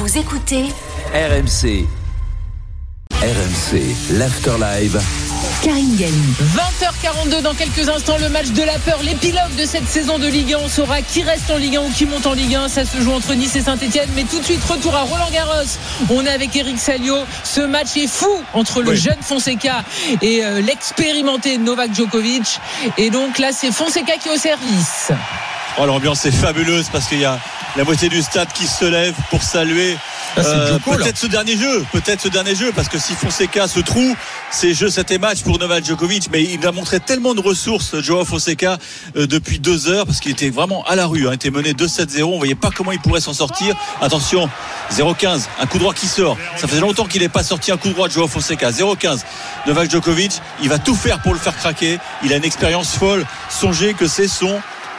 Vous écoutez RMC. l'After Live. Karine Galli. 20h42 dans quelques instants, le match de la peur, l'épilogue de cette saison de Ligue 1. On saura qui reste en Ligue 1 ou qui monte en Ligue 1. Ça se joue entre Nice et Saint-Etienne. Mais tout de suite, retour à Roland-Garros. On est avec Eric Salio. Ce match est fou entre le jeune Fonseca et l'expérimenté Novak Djokovic. Et donc là, c'est Fonseca qui est au service. Oh, l'ambiance est fabuleuse parce qu'il y a la moitié du stade qui se lève pour saluer peut-être ce dernier jeu, parce que si Fonseca se trouve, c'est jeu, c'était match pour Novak Djokovic, mais il a montré tellement de ressources, Joao Fonseca, depuis 2 heures, parce qu'il était vraiment à la rue, il était mené 2-7-0, on voyait pas comment il pourrait s'en sortir. Attention, 0-15, un coup droit qui sort, ça faisait longtemps qu'il n'est pas sorti un coup droit de Joao Fonseca. 0-15, Novak Djokovic, il va tout faire pour le faire craquer, il a une expérience folle. Songez que c'est son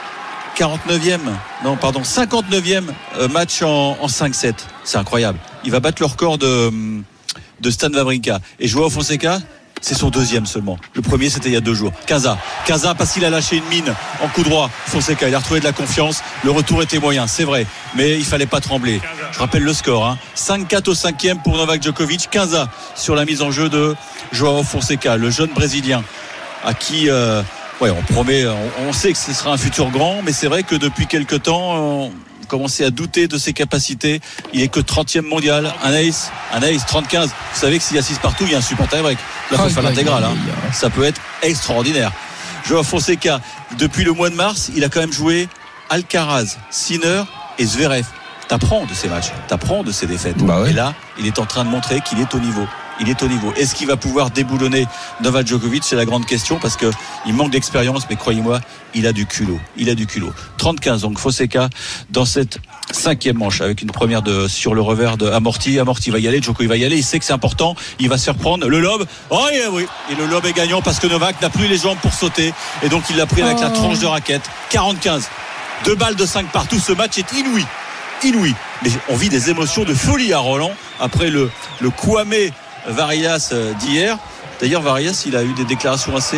59e match en 5-7. C'est incroyable. Il va battre le record de Stan Wawrinka. Et Joao Fonseca, c'est son 2e seulement. Le premier, c'était il y a 2 jours. Quinza, parce qu'il a lâché une mine en coup droit. Fonseca, il a retrouvé de la confiance. Le retour était moyen, c'est vrai. Mais il fallait pas trembler. Je rappelle le score. 5-4 au 5e pour Novak Djokovic. Quinza sur la mise en jeu de Joao Fonseca, le jeune Brésilien, à qui... on promet, on sait que ce sera un futur grand, mais c'est vrai que depuis quelques temps, on commençait à douter de ses capacités. Il est que 30e mondial, un ace 30-15. Vous savez que s'il y a 6 partout, il y a un super tie-break. Là, il faut faire l'intégrale. Ça peut être extraordinaire. Joao Fonseca, depuis le mois de mars, il a quand même joué Alcaraz, Sinner et Zverev. T'apprends de ces matchs, t'apprends de ces défaites. Et là, il est en train de montrer qu'il est au niveau. Est-ce qu'il va pouvoir déboulonner Novak Djokovic? C'est la grande question, parce que il manque d'expérience, mais croyez-moi, il a du culot. 30-15, donc Fonseca dans cette 5e manche, avec une première sur le revers de Amorti va y aller, Djoko va y aller, il sait que c'est important, il va se faire prendre le lob. Et le lob est gagnant parce que Novak n'a plus les jambes pour sauter, et donc il l'a pris avec la tranche de raquette. 40-15, 2 balles de 5 partout. Ce match est inouï. Mais on vit des émotions de folie à Roland après le Kwame Varillas d'hier. D'ailleurs, Varillas, il a eu des déclarations assez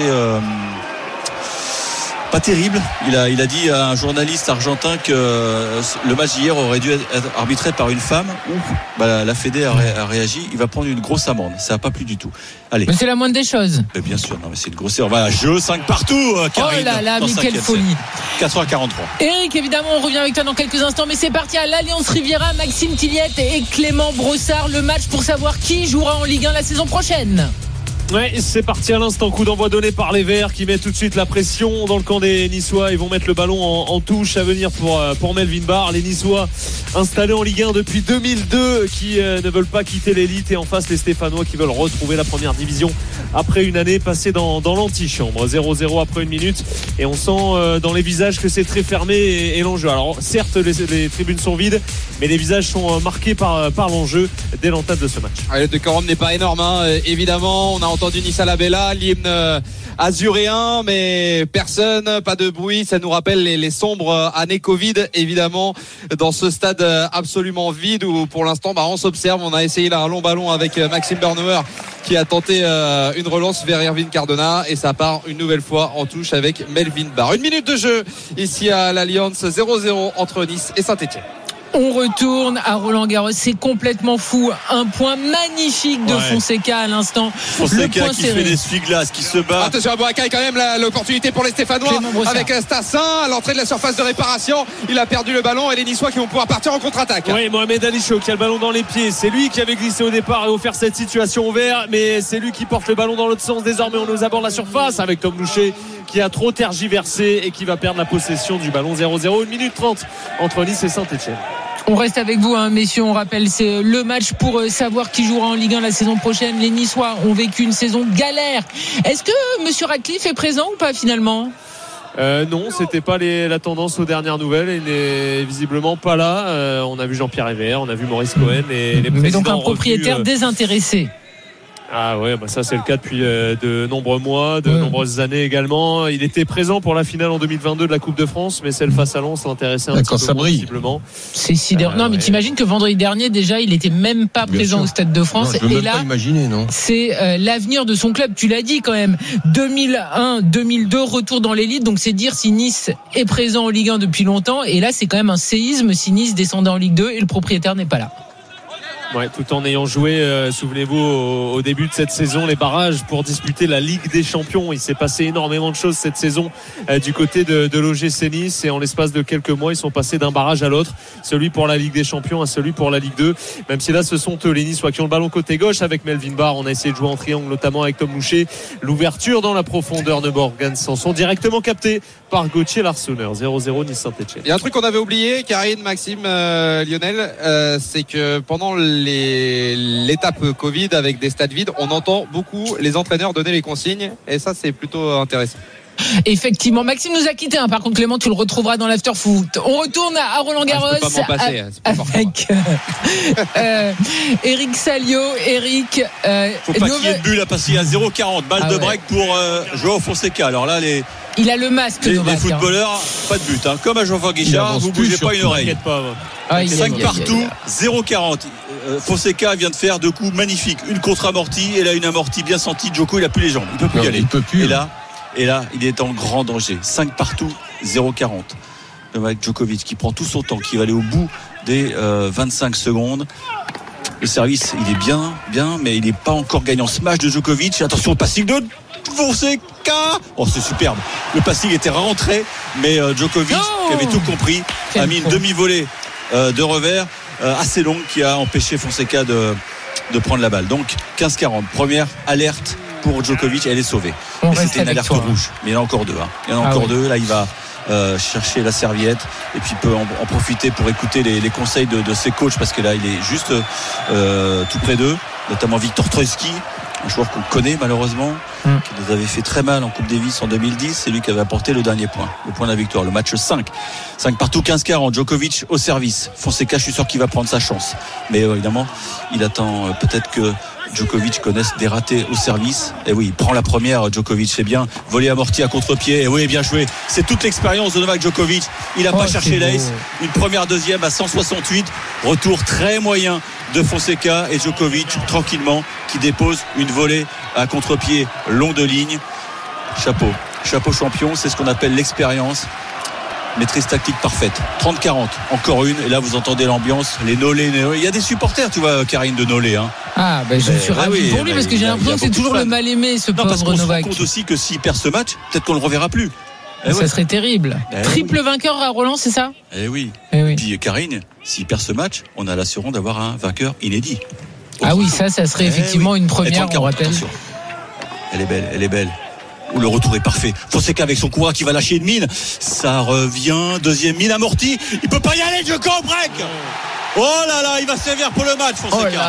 pas terribles. Il a dit à un journaliste argentin que le match d'hier aurait dû être arbitré par une femme. La Fédé a réagi. Il va prendre une grosse amende. Ça n'a pas plu du tout. Allez. Mais c'est la moindre des choses. Mais bien sûr, mais c'est une grosse erreur. Voilà, jeu 5 partout, Karine. Oh là là, mais quelle folie. 4h43. Eric, évidemment, on revient avec toi dans quelques instants, mais c'est parti à l'Alliance Riviera. Maxime Tilliette et Clément Brossard, le match pour savoir qui jouera en Ligue 1 la saison prochaine. Ouais, c'est parti à l'instant. Coup d'envoi donné par les Verts qui met tout de suite la pression dans le camp des Niçois. Ils vont mettre le ballon en touche à venir pour Melvin Barr. Les Niçois installés en Ligue 1 depuis 2002 qui ne veulent pas quitter l'élite, et en face les Stéphanois qui veulent retrouver la première division après une année passée dans l'antichambre. 0-0 après 1 minute, et on sent dans les visages que c'est très fermé et l'enjeu. Alors certes, les tribunes sont vides, mais les visages sont marqués par l'enjeu dès l'entame de ce match. Le décorum n'est pas énorme, évidemment. On a entendu Nice à la Bella, l'hymne azuréen, mais personne, pas de bruit. Ça nous rappelle les sombres années Covid, évidemment, dans ce stade absolument vide où pour l'instant on s'observe. On a essayé là un long ballon avec Maxime Bernauer qui a tenté une relance vers Irvine Cardona, et ça part une nouvelle fois en touche avec Melvin Barr. 1 minute de jeu ici à l'Alliance, 0-0 entre Nice et Saint-Etienne. On retourne à Roland-Garros, c'est complètement fou. Un point magnifique de Fonseca à l'instant. Fonseca qui fait l'essuie-glace, qui se bat. Attention à Boakai, quand même l'opportunité pour les Stéphanois avec Stassin à l'entrée de la surface de réparation. Il a perdu le ballon, et les Niçois qui vont pouvoir partir en contre-attaque. Oui, Mohamed Ali Chaud qui a le ballon dans les pieds. C'est lui qui avait glissé au départ et offert cette situation au vert, mais c'est lui qui porte le ballon dans l'autre sens. Désormais, on nous aborde la surface avec Tom Louchet qui a trop tergiversé et qui va perdre la possession du ballon. 0-0, 1 minute 30 entre Nice et Saint-Etienne. On reste avec vous, messieurs. On rappelle, c'est le match pour savoir qui jouera en Ligue 1 la saison prochaine. Les Niçois ont vécu une saison galère. Est-ce que Monsieur Radcliffe est présent ou pas finalement? Non, c'était pas la tendance aux dernières nouvelles. Il n'est visiblement pas là. On a vu Jean-Pierre Hébert, on a vu Maurice Cohen et les présidents. Mais donc un propriétaire désintéressé. Ah ouais, ça c'est le cas depuis de nombreux mois, de nombreuses années également. Il était présent pour la finale en 2022 de la Coupe de France, mais celle face à Lens l'intéressait un petit peu moins, visiblement. C'est sidérant. Non, mais t'imagines que vendredi dernier déjà, il était même pas présent au Stade de France. Non, je peux même pas imaginer, non. C'est l'avenir de son club. Tu l'as dit quand même. 2001, 2002, retour dans l'élite. Donc c'est dire si Nice est présent en Ligue 1 depuis longtemps. Et là, c'est quand même un séisme si Nice descendait en Ligue 2 et le propriétaire n'est pas là. Ouais, tout en ayant joué, souvenez-vous, au début de cette saison, les barrages pour disputer la Ligue des Champions. Il s'est passé énormément de choses cette saison du côté de l'OGC Nice, et en l'espace de quelques mois, ils sont passés d'un barrage à l'autre, celui pour la Ligue des Champions à celui pour la Ligue 2. Même si là, ce sont eux, les Niçois, qui ont le ballon côté gauche avec Melvin Barr. On a essayé de jouer en triangle, notamment avec Tom Loucher. L'ouverture dans la profondeur de Morgan Sanson, directement capté par Gauthier Larsonneur. 0-0 Nice-Saint-Etienne. Il y a un truc qu'on avait oublié, Karine, Maxime, Lionel, c'est que pendant l'étape Covid avec des stades vides, on entend beaucoup les entraîneurs donner les consignes, et ça c'est plutôt intéressant. Effectivement, Maxime nous a quitté. Par contre, Clément, tu le retrouveras dans l'after-foot. On retourne à Roland-Garros je peux pas m'en passer, avec Eric Salio. Eric, faut pas qu'il y ait de but là, parce qu'il y a 0,40 balle de break pour Joao Fonseca. Alors là, il a le masque, les footballeurs, pas de but, pas à Jean-François Guichard, vous bougez pas une oreille. 5 partout, 0,40. Fonseca vient de faire 2 coups magnifiques, une contre-amortie et là une amortie bien sentie. Djoko, il a plus les jambes, il peut plus y aller. Et là, il est en grand danger. 5 partout, 0,40. Novak Djokovic qui prend tout son temps, qui va aller au bout des 25 secondes. Le service, il est bien, mais il n'est pas encore gagnant. Smash de Djokovic. Attention au passing de Fonseca. Oh, c'est superbe. Le passing était rentré, mais Djokovic, qui avait tout compris, a mis une demi-volée de revers assez longue qui a empêché Fonseca de prendre la balle. Donc 15-40. Première alerte pour Djokovic, elle est sauvée. Mais c'était une alerte rouge. Mais il y en a encore 2. Il y en a encore 2. Là, il va chercher la serviette et puis peut en profiter pour écouter les conseils de ses coachs, parce que là, il est juste tout près d'eux, notamment Victor Troïski, un joueur qu'on connaît malheureusement, qui nous avait fait très mal en Coupe Davis en 2010. C'est lui qui avait apporté le dernier point, le point de la victoire, le match 5 partout, 15-40. Djokovic au service. Fonseca, je suis sûr qu'il va prendre sa chance, mais évidemment il attend peut-être que Djokovic connaisse des ratés au service. Et oui, il prend la première. Djokovic, c'est bien, volé amorti à contre-pied. Et oui, bien joué. C'est toute l'expérience de Novak Djokovic. Il n'a pas cherché l'ace. Une première, deuxième à 168. Retour très moyen de Fonseca, et Djokovic tranquillement qui dépose une volée à contre-pied long de ligne. Chapeau champion, c'est ce qu'on appelle l'expérience. Maîtrise tactique parfaite. 30-40, encore une. Et là, vous entendez l'ambiance, les Nolé. Il y a des supporters, tu vois, Karine, de Nolé. Je suis ravi pour lui, parce que j'ai l'impression que c'est toujours le mal-aimé, ce pauvre Novak. Parce qu'on se rend compte aussi que s'il perd ce match, peut-être qu'on ne le reverra plus. Ça serait terrible. Triple vainqueur à Roland, c'est ça ? Eh oui. Puis Karine, s'il perd ce match, on a l'assurance d'avoir un vainqueur inédit. Oui, ça serait effectivement une première, on rappelle. Attention. Elle est belle. Où le retour est parfait. Fonseca avec son courant qui va lâcher une mine. Ça revient. Deuxième mine amortie. Il peut pas y aller, Djoko, break. Oh là là, il va servir pour le match, Fonseca.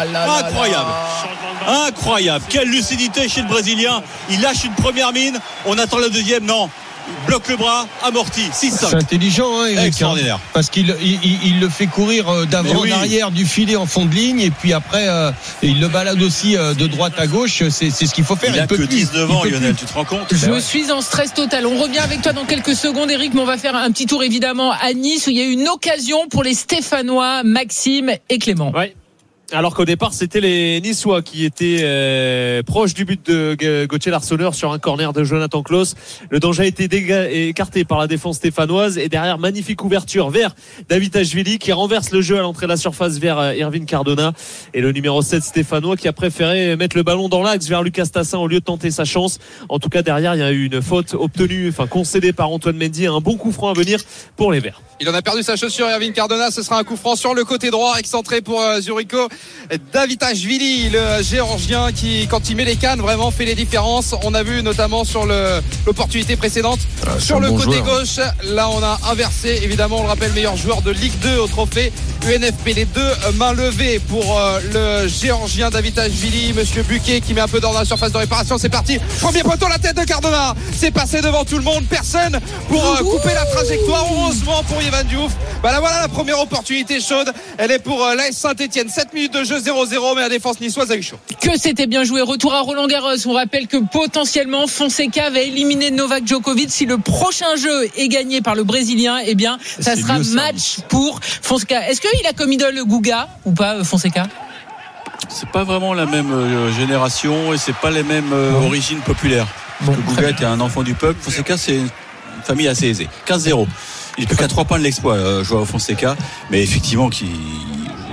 Incroyable. Quelle lucidité chez le Brésilien. Il lâche une première mine. On attend la deuxième. Non. Il bloque le bras, amorti. 6-5. C'est intelligent, Eric, extraordinaire. Parce qu'il le fait courir d'avant en arrière, du filet en fond de ligne, et puis après il le balade aussi de droite à gauche. C'est ce qu'il faut faire. Il a que 19 ans, Lionel, tu te rends compte ? Je suis en stress total. On revient avec toi dans quelques secondes, Eric, mais on va faire un petit tour évidemment à Nice, où il y a eu une occasion pour les Stéphanois, Maxime et Clément. Ouais. Alors qu'au départ, c'était les Niçois qui étaient proches du but de Gauthier Larsonneur sur un corner de Jonathan Klaus. Le danger a été écarté par la défense stéphanoise, et derrière, magnifique ouverture vers Davitashvili qui renverse le jeu à l'entrée de la surface vers Irvine Cardona, et le numéro 7 stéphanois qui a préféré mettre le ballon dans l'axe vers Lucas Tassin au lieu de tenter sa chance. En tout cas, derrière, il y a eu une faute concédée par Antoine Mendy, un bon coup franc à venir pour les Verts. Il en a perdu sa chaussure, Irvine Cardona. Ce sera un coup franc sur le côté droit, excentré pour Zurigo Davitashvili, le Géorgien, qui, quand il met les cannes, vraiment fait les différences. On a vu notamment sur l'opportunité précédente sur le côté gauche. Là, on a inversé, évidemment, on le rappelle, meilleur joueur de Ligue 2 au trophée UNFP. Les deux mains levées pour le Géorgien Davitashvili. Monsieur Buquet qui met un peu d'ordre dans la surface de réparation. C'est parti, premier poteau, la tête de Cardona. C'est passé devant tout le monde, personne pour couper la trajectoire. Heureusement pour Yvan Diouf. Voilà la première opportunité chaude. Elle est pour l'AS Saint-Etienne. 7 minutes de jeu, 0-0, mais la défense niçoise a eu chaud. Que c'était bien joué. Retour à Roland-Garros. On rappelle que potentiellement Fonseca va éliminer Novak Djokovic. Si le prochain jeu est gagné par le Brésilien, eh bien ça sera match pour Fonseca. Est-ce qu'il a comme idole Guga ou pas, Fonseca ? C'est pas vraiment la même génération, et c'est pas les mêmes origines populaires. Parce que Guga était un enfant du peuple. Fonseca, c'est une famille assez aisée. 15-0. Il n'est plus qu'à 3 points de l'exploit, Joao Fonseca, mais effectivement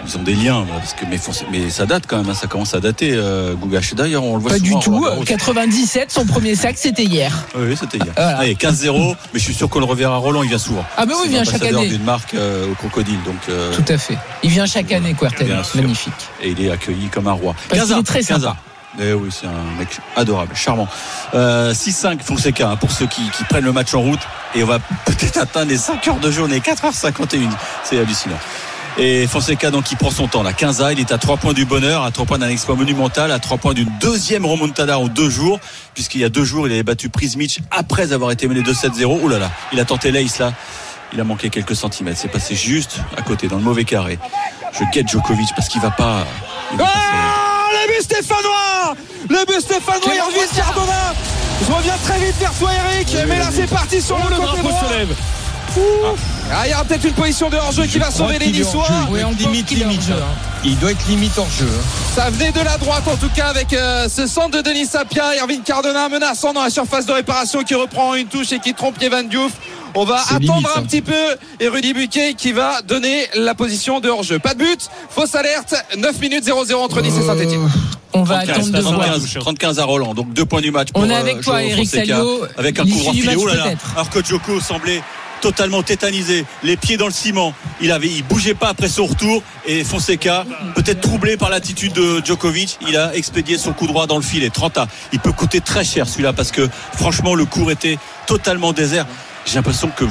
ils ont des liens, parce que mais ça date quand même, hein, ça commence à dater. Gougache, d'ailleurs, on le voit pas souvent. du tout. 97, son premier sac, c'était hier. Oui, c'était hier. Voilà. Allez, 15-0, mais je suis sûr qu'on le reverra. Roland, il vient souvent. Ah, mais oui, il vient chaque année. D'une marque au Crocodile, donc. Tout à fait. Il vient chaque année, Courtel. Magnifique. Et il est accueilli comme un roi. Parce qu'il est très sympa. Eh oui, c'est un mec adorable, charmant. 6-5 Fonseca, hein, pour ceux qui prennent le match en route. Et on va peut-être atteindre les 5 heures de jeu. On est 4h51. C'est hallucinant. Et Fonseca, donc, il prend son temps. Là, 15 il est à 3 points du bonheur, à 3 points d'un exploit monumental, à 3 points d'une deuxième remontada en 2 jours. Puisqu'il y a 2 jours, il avait battu Prismic après avoir été mené 2-7-0. Ouh là là, il a tenté l'ace là. Il a manqué quelques centimètres. C'est passé juste à côté, dans le mauvais carré. Je guette Djokovic parce qu'il va pas. Le but stéphanois, il revient Cardona. Je reviens très vite vers toi, Eric, mais là c'est parti sur le côté droit. Se lève. Il y aura peut-être une position de hors-jeu qui va sauver les Niçois. Oui, on limite. Il doit être limite hors-jeu. Ça venait de la droite en tout cas avec ce centre de Denis Sapia. Irvine Cardona menaçant dans la surface de réparation qui reprend une touche et qui trompe Evan Diouf. On va attendre un petit peu et Rudy Buquet qui va donner la position de hors-jeu. Pas de but, fausse alerte, 9 minutes 0-0 entre Nice et Saint-Etienne. On va attendre de voir. 35 à Roland, donc 2 points du match. On est avec toi, Eric Salio. Avec un coup droit filé. Oh là là. Alors que Djoko semblait totalement tétanisé, les pieds dans le ciment. Il bougeait pas après son retour et Fonseca, peut-être troublé par l'attitude de Djokovic, il a expédié son coup droit dans le filet. 30A. Il peut coûter très cher celui-là parce que franchement le court était totalement désert. J'ai l'impression que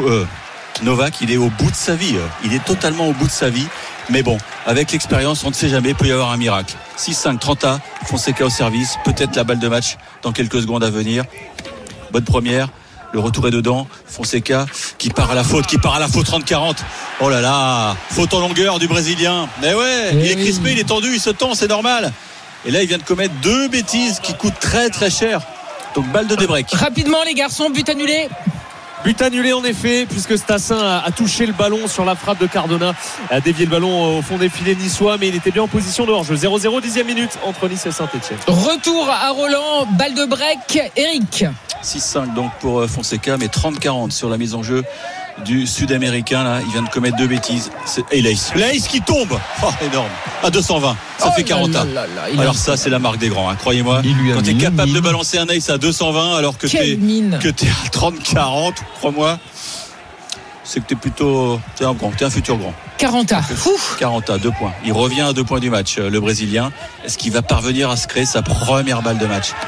Novak, il est au bout de sa vie. Il est totalement au bout de sa vie. Mais bon, avec l'expérience, on ne sait jamais, il peut y avoir un miracle. 6-5, 30A, Fonseca au service. Peut-être la balle de match dans quelques secondes à venir. Bonne première. Le retour est dedans. Fonseca qui part à la faute 30-40. Oh là là, faute en longueur du Brésilien. Mais ouais, il est crispé, il est tendu, il se tend, c'est normal. Et là, il vient de commettre 2 bêtises qui coûtent très très cher. Donc balle de débreak. Rapidement les garçons, but annulé. But annulé en effet, puisque Stassin a touché le ballon sur la frappe de Cardona, a dévié le ballon au fond des filets niçois, mais il était bien en position de hors-jeu. 0-0, 10e minute entre Nice et Saint-Etienne. Retour à Roland, balle de break, Eric. 6-5 donc pour Fonseca, mais 30-40 sur la mise en jeu du Sud-Américain. Là, il vient de commettre 2 bêtises. Et l'ace qui tombe, énorme, à 220, ça fait 40 ans. Alors ça, c'est la marque des grands, hein, croyez-moi. Quand tu es capable de balancer un ace à 220 alors que tu es à 30-40, crois-moi, c'est que t'es un futur grand. 40 à 2 points. Il revient à 2 points du match, le Brésilien. Est-ce qu'il va parvenir à se créer sa première balle de match?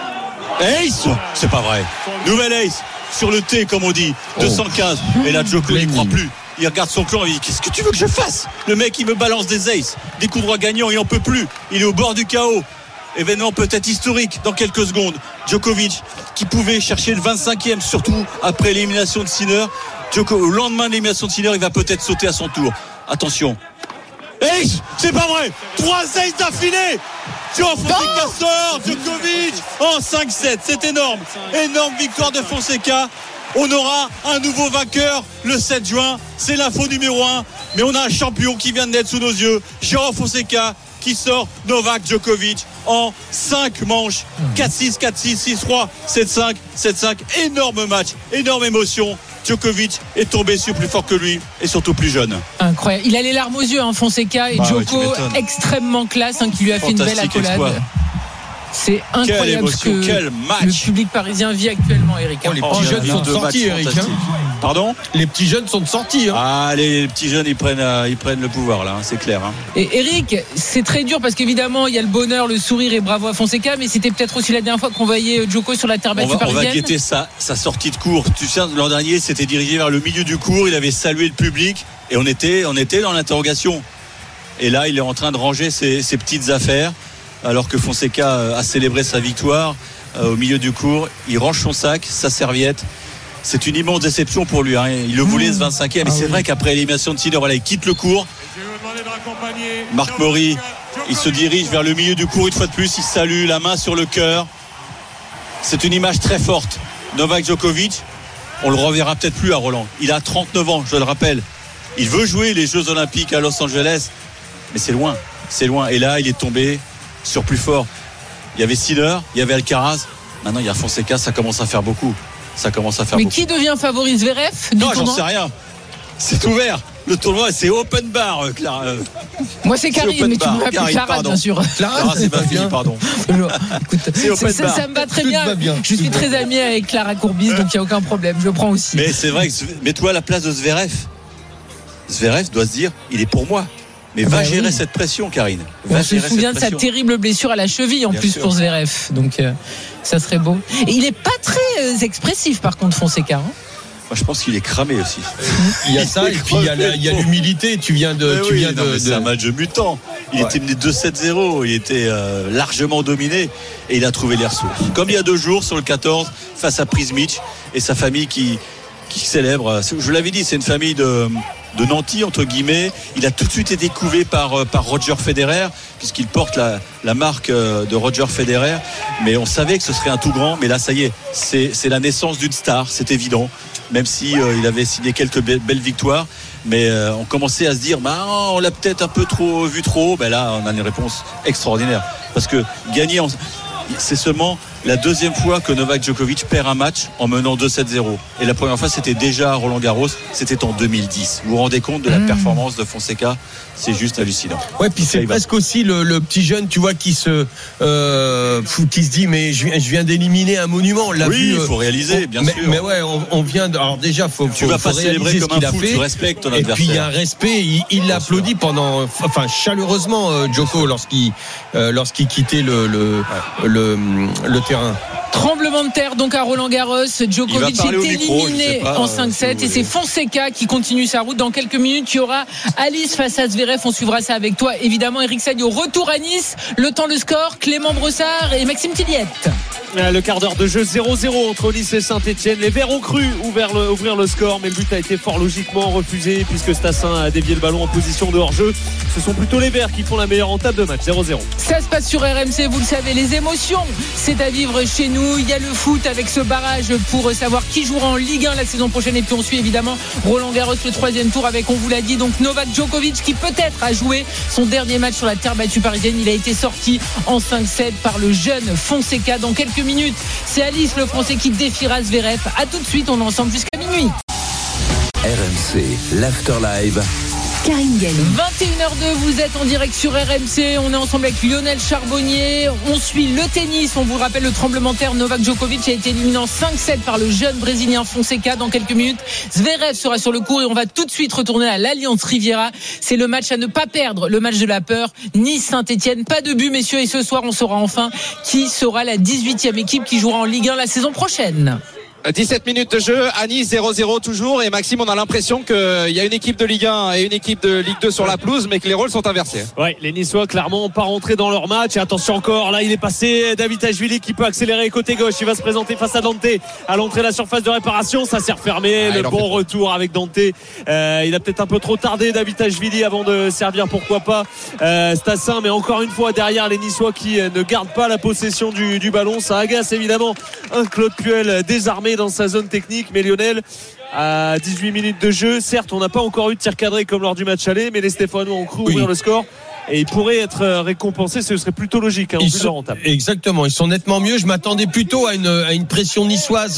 Ace, c'est pas vrai. Nouvelle ace sur le T comme on dit. 215. Et là Djoko il croit plus. Il regarde son clan et il dit qu'est-ce que tu veux que je fasse? Le mec il me balance des aces, des coups droits gagnants, il en peut plus. Il est au bord du chaos. Événement peut-être historique dans quelques secondes. Djokovic qui pouvait chercher le 25e, surtout après l'élimination de Sinner. Au lendemain de l'élimination de Sinner, il va peut-être sauter à son tour. Attention. Ace, c'est pas vrai. 3 aces d'affilée. Fonseca sort, Djokovic en 5-7, c'est énorme. Énorme victoire de Fonseca. On aura un nouveau vainqueur le 7 juin. C'est l'info numéro 1. Mais on a un champion qui vient de naître sous nos yeux. Jérôme Fonseca qui sort Novak Djokovic en 5 manches. 4-6, 4-6, 6-3, 7-5, 7-5. Énorme match, énorme émotion. Djokovic est tombé sur plus fort que lui et surtout plus jeune. Incroyable. Il a les larmes aux yeux, Fonseca, et Djoko extrêmement classe, qui lui a fait une belle accolade. Exploit. C'est incroyable ce que le public parisien vit actuellement, Eric. Les petits jeunes sont sortis, Eric. Pardon ? Les petits jeunes sont sortis. Les petits jeunes, ils prennent le pouvoir là, c'est clair. Et Eric, c'est très dur parce qu'évidemment, il y a le bonheur, le sourire et bravo à Fonseca, mais c'était peut-être aussi la dernière fois qu'on voyait Djoko sur la terre battue parisienne. On va guetter sa sortie de cours. Tu sais, l'an dernier, c'était dirigé vers le milieu du cours, il avait salué le public et on était dans l'interrogation. Et là, il est en train de ranger ses petites affaires. Alors que Fonseca a célébré sa victoire au milieu du cours, il range son sac, sa serviette. C'est une immense déception pour lui. Il le voulait ce 25e, mais c'est vrai qu'après l'élimination de Sinner, il quitte le cours. Marc Maury, il se dirige vers le milieu du cours une fois de plus. Il salue, la main sur le cœur. C'est une image très forte. Novak Djokovic, on le reverra peut-être plus à Roland. Il a 39 ans, je le rappelle. Il veut jouer les Jeux Olympiques à Los Angeles, mais c'est loin. Et là, il est tombé sur plus fort. Il y avait Sinner, il y avait Alcaraz. Maintenant, il y a Fonseca, ça commence à faire beaucoup. Mais qui devient favori, Zverev? Non, j'en sais rien. C'est ouvert. Le tournoi, c'est open bar, Clara. Moi, c'est Karine, mais tu me m'appelles Clara, pardon. bien sûr. Clara, c'est ma fille, pardon. Écoute, C'est open bar. ça me va très bien. Je suis très ami avec Clara Courbis, donc il n'y a aucun problème. Je le prends aussi. Mais c'est vrai que mets-toi à la place de Zverev. Zverev doit se dire, il est pour moi. Mais va gérer cette pression, Karine. On se souvient de sa terrible blessure à la cheville, en Bien plus sûr. pour Zverev. Donc, ça serait beau. Et il n'est pas très expressif, par contre, Fonseca. Moi, je pense qu'il est cramé aussi. Il y a ça, et puis il y a l'humilité. Tu viens de. C'est un match mutant. Il était mené 2-7-0. Il était largement dominé. Et il a trouvé les ressources. Comme il y a 2 jours, sur le 14, face à Prismic et sa famille qui célèbre. Je l'avais dit, c'est une famille de nantis, entre guillemets. Il a tout de suite été couvé par Roger Federer, puisqu'il porte la marque de Roger Federer. Mais on savait que ce serait un tout grand. Mais là, ça y est, c'est la naissance d'une star, c'est évident. Même si il avait signé quelques belles victoires. Mais on commençait à se dire, on l'a peut-être un peu trop vu trop haut. Là, on a une réponse extraordinaire. Parce que gagner, c'est seulement la 2e fois que Novak Djokovic perd un match en menant 2-7-0. Et la première fois, c'était déjà à Roland-Garros, c'était en 2010. Vous vous rendez compte de la performance de Fonseca? C'est juste hallucinant. Ouais, puis c'est presque aussi le petit jeune, tu vois, qui se dit, mais je viens d'éliminer un monument. On l'a vu. Il faut réaliser, bien sûr. Mais ouais, on vient alors déjà, tu vas pas célébrer comme un fou, tu respectes ton adversaire. Et puis il y a un respect, il l'applaudit chaleureusement, Djoko, lorsqu'il quittait le terrain. Tremblement de terre donc à Roland-Garros. Djokovic est éliminé en 5-7 et c'est Fonseca qui continue sa route. Dans quelques minutes, il y aura Alice face à Zverev. On suivra ça avec toi. Évidemment, Eric Salio, retour à Nice. Le temps, le score, Clément Brossard et Maxime Tilliette. Le quart d'heure de jeu 0-0 entre Nice et Saint-Etienne. Les Verts ont cru ouvrir le score, mais le but a été fort logiquement refusé puisque Stassin a dévié le ballon en position de hors-jeu. Ce sont plutôt les Verts qui font la meilleure entame de match. 0-0. Ça se passe sur RMC, vous le savez, les émotions, c'est à vivre chez nous. Il y a le foot avec ce barrage pour savoir qui jouera en Ligue 1 la saison prochaine. Et puis on suit évidemment Roland-Garros, le 3e tour avec, on vous l'a dit, donc Novak Djokovic qui peut-être a joué son dernier match sur la terre battue parisienne. Il a été sorti en 5-7 par le jeune Fonseca. Dans quelques minutes, c'est Alice, le Français, qui défiera Zverev. A tout de suite, on est ensemble jusqu'à minuit. RMC, l'Afterlive. Karine Galli. 21h02, vous êtes en direct sur RMC. On est ensemble avec Lionel Charbonnier. On suit le tennis. On vous rappelle le tremblement de terre. Novak Djokovic a été éliminé en 5-7 par le jeune Brésilien Fonseca. Dans quelques minutes, Zverev sera sur le court et on va tout de suite retourner à l'Allianz Riviera. C'est le match à ne pas perdre, le match de la peur. Nice-Saint-Etienne, pas de but, messieurs. Et ce soir, on saura enfin qui sera la 18e équipe qui jouera en Ligue 1 la saison prochaine. 17 minutes de jeu à Nice, 0-0 toujours. Et Maxime, on a l'impression qu'il y a une équipe de Ligue 1 et une équipe de Ligue 2 sur la pelouse, mais que les rôles sont inversés. Ouais, les Niçois clairement pas rentrés dans leur match. Et attention encore, là il est passé Davide qui peut accélérer côté gauche. Il va se présenter face à Dante à l'entrée de la surface de réparation. Ça s'est refermé. Le bon retour avec Dante. Il a peut-être un peu trop tardé Davide avant de servir, pourquoi pas, Stassin. Mais encore une fois derrière les Niçois qui ne gardent pas la possession du ballon. Ça agace évidemment un Claude Puel désarmé dans sa zone technique. Mais Lionel, à 18 minutes de jeu, certes on n'a pas encore eu de tir cadré comme lors du match aller, mais les Stéphanois ont cru ouvrir le score et ils pourraient être récompensés. Ce serait plutôt logique, exactement, ils sont nettement mieux. Je m'attendais plutôt à une pression niçoise,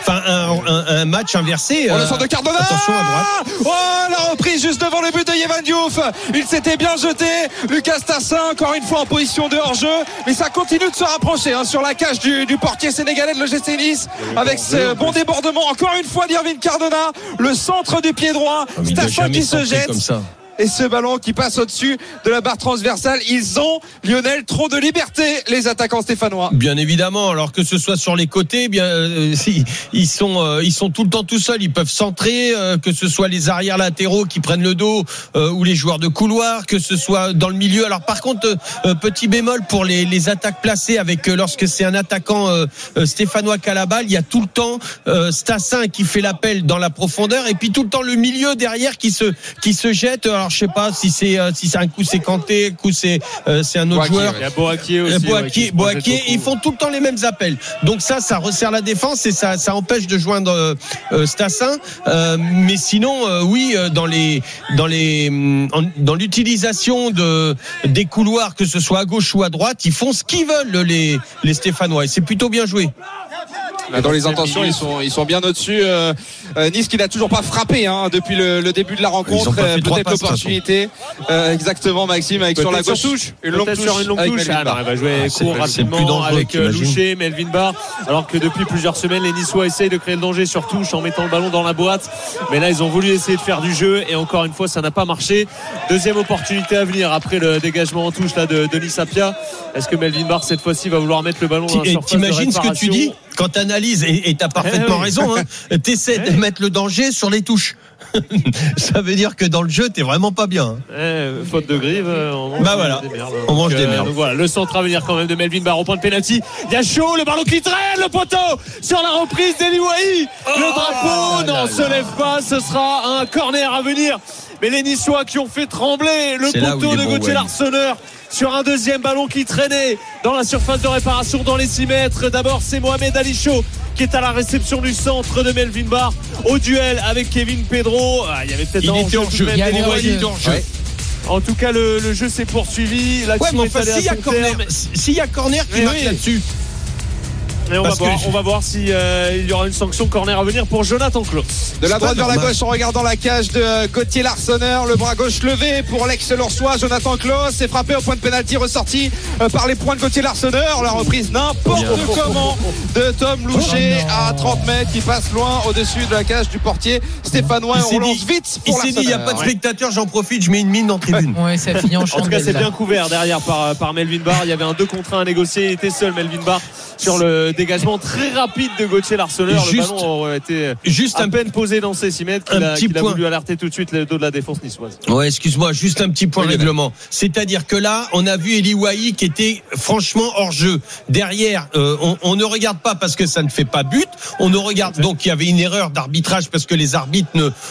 un match inversé. Le centre de Cardona. Attention à droite. Oh, la reprise juste devant le but de Yvan Diouf. Il s'était bien jeté. Lucas Tassin encore une fois en position de hors-jeu, mais ça continue de se rapprocher sur la cage du portier sénégalais de l'OGC Nice, avec ce bon débordement encore une fois d'Irvine Cardona, le centre du pied droit. Tassin qui se jette comme ça. Et ce ballon qui passe au-dessus de la barre transversale. Ils ont, Lionel, trop de liberté, les attaquants stéphanois. Bien évidemment, alors que ce soit sur les côtés, ils sont tout le temps tout seuls. Ils peuvent centrer, que ce soit les arrières latéraux qui prennent le dos, ou les joueurs de couloir, que ce soit dans le milieu. Alors par contre, petit bémol pour les attaques placées, avec lorsque c'est un attaquant stéphanois qu'à la balle, il y a tout le temps Stassin qui fait l'appel dans la profondeur, et puis tout le temps le milieu derrière qui se jette. Alors je sais pas si c'est un coup c'est Kanté, un coup c'est un autre joueur. Il y a Boakier aussi. Boakier, ils font tout le temps les mêmes appels. Donc ça resserre la défense et ça empêche de joindre Stassin. Mais sinon, oui, dans l'utilisation des couloirs, que ce soit à gauche ou à droite, ils font ce qu'ils veulent les Stéphanois, et c'est plutôt bien joué. Mais dans les intentions, ils sont bien au-dessus. Nice qui n'a toujours pas frappé depuis le début de la rencontre. Peut-être l'opportunité. Exactement, Maxime, avec sur la gauche touche. Une longue touche. Elle va jouer court rapidement avec Louchet, Melvin Barr. Alors que depuis plusieurs semaines, les Niçois essayent de créer le danger sur touche en mettant le ballon dans la boîte. Mais là, ils ont voulu essayer de faire du jeu et encore une fois, ça n'a pas marché. Deuxième opportunité à venir après le dégagement en touche là de Denis Sapia. Est-ce que Melvin Barr cette fois-ci va vouloir mettre le ballon dans la surface de réparation? T'imagines ce que tu dis quand t'analyses et t'as parfaitement raison. T'essaies de mettre le danger sur les touches. Ça veut dire que dans le jeu, t'es vraiment pas bien. Faute de grive, on mange des merdes. Donc voilà, le centre à venir quand même de Melvin Barr au point de pénalty. Il y a chaud, le ballon qui traîne, le poteau sur la reprise d'Eli Wahi. Le drapeau se lève pas, ce sera un corner à venir. Mais les Niçois qui ont fait trembler le poteau de Gauthier Larsonneur sur un deuxième ballon qui traînait dans la surface de réparation dans les 6 mètres. D'abord, c'est Mohamed Ali Chaud qui est à la réception du centre de Melvin Barr au duel avec Kevin Pedro. Il y avait peut-être un jeu. En tout cas, le jeu s'est poursuivi. Mais enfin, s'il y a corner qui marque là-dessus. Et on va voir si il y aura une sanction corner à venir pour Jonathan Klaus. De la droite vers la gauche en regardant la cage de Gauthier Larsonneur, le bras gauche levé pour l'ex-Lorsois Jonathan Klaus, c'est frappé au point de pénalty ressorti par les points de Gauthier Larsonneur. La reprise n'importe comment de Tom Louchet à 30 mètres qui passe loin au-dessus de la cage du portier stéphanois. On relance vite pour Larsonneur. Il s'est dit il n'y a pas de spectateurs, j'en profite, je mets une mine en tribune. Ouais, ça finit en tout cas, c'est bien couvert derrière par Melvin Barr. Il y avait un 2 contre 1 à négocier, il était seul Melvin Barr sur le dégagement très rapide de Gauthier Larsonneur. Le ballon aurait été à peine posé dans ses 6 mètres qu'il a voulu alerter tout de suite le dos de la défense niçoise. Ouais, excuse-moi, juste un petit point règlement. C'est-à-dire que là, on a vu Eli Wahi qui était franchement hors jeu. Derrière, on ne regarde pas parce que ça ne fait pas but. On ne regarde donc il y avait une erreur d'arbitrage parce que les arbitres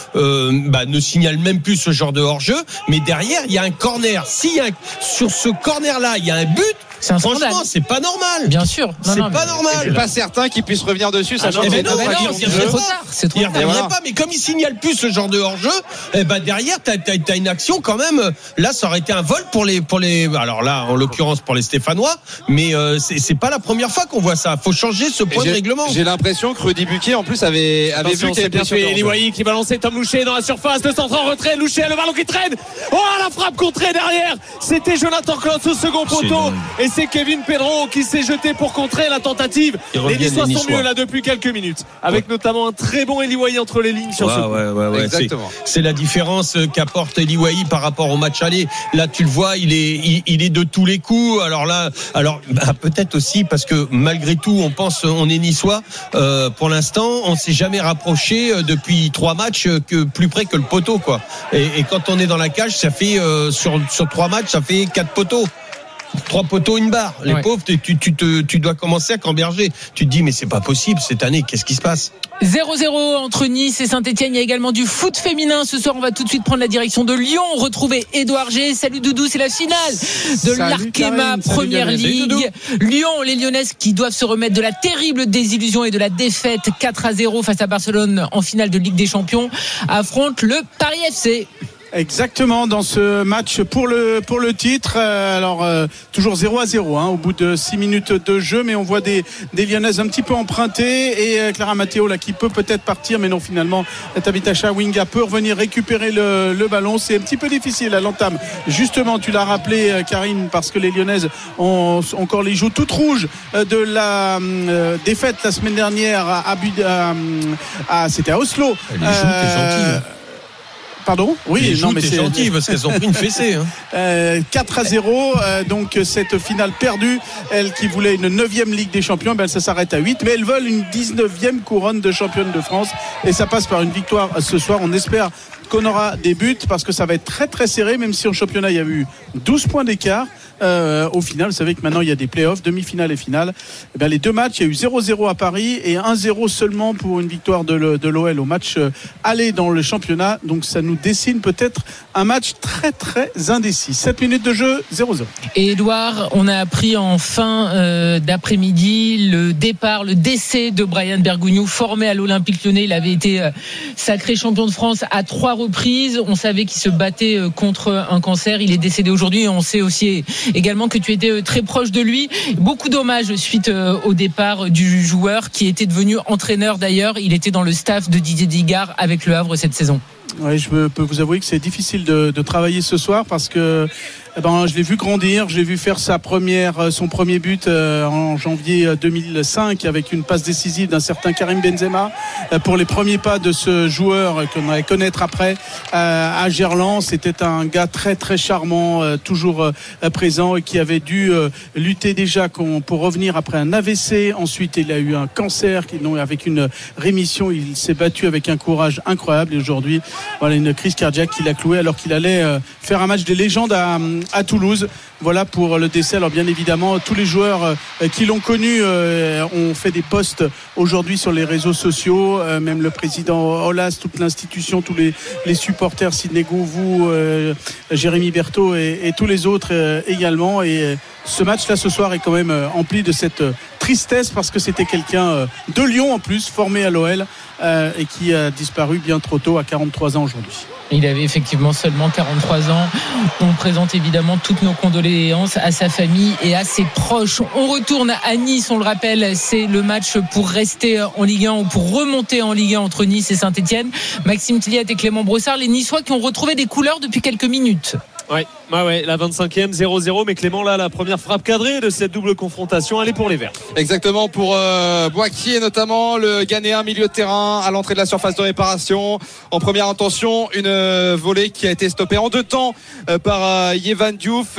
ne signalent même plus ce genre de hors-jeu. Mais derrière, il y a un corner. Sur ce corner-là, il y a un but. Franchement, c'est pas normal. Bien sûr. C'est pas normal. Je suis pas certain qu'il puisse revenir dessus. C'est trop tard. C'est trop tard. Mais comme il signale plus ce genre de hors-jeu, derrière, t'as une action quand même. Là, ça aurait été un vol pour les. Alors là, en l'occurrence pour les Stéphanois, mais c'est pas la première fois qu'on voit ça. Faut changer ce point de règlement. J'ai l'impression que Rudy Buquet en plus avait vu qu'il avait bien fait. Eli Wahi qui balançait Tom Louchet dans la surface, le centre en retrait. Louchet, le ballon qui traîne. Oh, la frappe contrée derrière. C'était Jonathan Klaus au second poteau. Et c'est Kevin Pedro qui s'est jeté pour contrer la tentative. Les Niçois sont mieux là depuis quelques minutes, avec notamment un très bon Eli Wahi entre les lignes sur ce coup. Exactement. C'est la différence qu'apporte Eli Wahi par rapport au match aller. Là, tu le vois, il est de tous les coups. Alors là, peut-être aussi parce que malgré tout, on est Niçois. Pour l'instant, on s'est jamais rapproché depuis 3 matchs que plus près que le poteau, quoi. Et quand on est dans la cage, ça fait sur 3 matchs, ça fait 4 poteaux. 3 poteaux, une barre. Les pauvres, tu dois commencer à camberger. Tu te dis, mais c'est pas possible cette année. Qu'est-ce qui se passe? 0-0 entre Nice et Saint-Etienne. Il y a également du foot féminin. Ce soir, on va tout de suite prendre la direction de Lyon. Retrouver Édouard G. Salut Doudou, c'est la finale de l'Arkema Première Ligue. Lyon, les Lyonnaises qui doivent se remettre de la terrible désillusion et de la défaite 4-0 face à Barcelone en finale de Ligue des Champions, affrontent le Paris FC. Exactement, dans ce match pour le titre. Toujours 0-0 au bout de 6 minutes de jeu, mais on voit des Lyonnaises un petit peu empruntées et Clara Matteo là qui peut peut-être partir, mais non, finalement Tabitha Chawinga peut revenir récupérer le ballon. C'est un petit peu difficile à l'entame. Justement, tu l'as rappelé, Karine, parce que les Lyonnaises ont encore les joues toutes rouges de la défaite la semaine dernière c'était à Oslo. Les joues, t'es gentil. Pardon ? Oui, non, mais c'est gentil parce qu'elles ont pris une fessée. 4-0, donc cette finale perdue. Elles qui voulaient une 9e Ligue des Champions, ça s'arrête à 8. Mais elles veulent une 19e couronne de championne de France. Et ça passe par une victoire ce soir. On espère qu'on aura des buts parce que ça va être très très serré, même si en championnat il y a eu 12 points d'écart. Au final, vous savez que maintenant il y a des playoffs, demi-finale et finale. Les 2 matchs, il y a eu 0-0 à Paris et 1-0 seulement pour une victoire de l'OL au match aller dans le championnat. Donc ça nous dessine peut-être un match très très indécis. 7 minutes de jeu, 0-0. Et Edouard, on a appris en fin d'après-midi le décès de Brian Bergogneau, formé à l'Olympique Lyonnais. Il avait été sacré champion de France à 3 reprises. On savait qu'il se battait contre un cancer. Il est décédé aujourd'hui et on sait aussi également que tu étais très proche de lui. Beaucoup d'hommages suite au départ du joueur qui était devenu entraîneur d'ailleurs. Il était dans le staff de Didier Digard avec Le Havre cette saison. Oui, je peux vous avouer que c'est difficile de travailler ce soir parce que je l'ai vu grandir, je l'ai vu faire son premier but en janvier 2005 avec une passe décisive d'un certain Karim Benzema pour les premiers pas de ce joueur qu'on allait connaître après à Gerland. C'était un gars très très charmant, toujours présent et qui avait dû lutter déjà pour revenir après un AVC. Ensuite, il a eu un cancer avec une rémission. Il s'est battu avec un courage incroyable et aujourd'hui, voilà une crise cardiaque qui l'a cloué alors qu'il allait faire un match des légendes à Toulouse. Voilà pour le décès. Alors bien évidemment, tous les joueurs qui l'ont connu ont fait des posts aujourd'hui sur les réseaux sociaux. Même le président Aulas, toute l'institution, tous les supporters, Sidney Govou, Jérémy Berthaud et tous les autres également. Et ce match-là ce soir est quand même empli de cette tristesse parce que c'était quelqu'un de Lyon en plus, formé à l'OL et qui a disparu bien trop tôt à 43 ans aujourd'hui. Il avait effectivement seulement 43 ans. On présente évidemment toutes nos condoléances à sa famille et à ses proches. On retourne à Nice, on le rappelle, c'est le match pour rester en Ligue 1 ou pour remonter en Ligue 1 entre Nice et Saint-Etienne. Maxime Tilliat et Clément Brossard, les Niçois qui ont retrouvé des couleurs depuis quelques minutes. Ouais, la 25e, 0-0. Mais Clément, là, la première frappe cadrée de cette double confrontation, elle est pour les Verts. Exactement, pour Boakier notamment, le Ghanéen milieu de terrain à l'entrée de la surface de réparation. En première intention, une volée qui a été stoppée en deux temps par Yvan Diouf.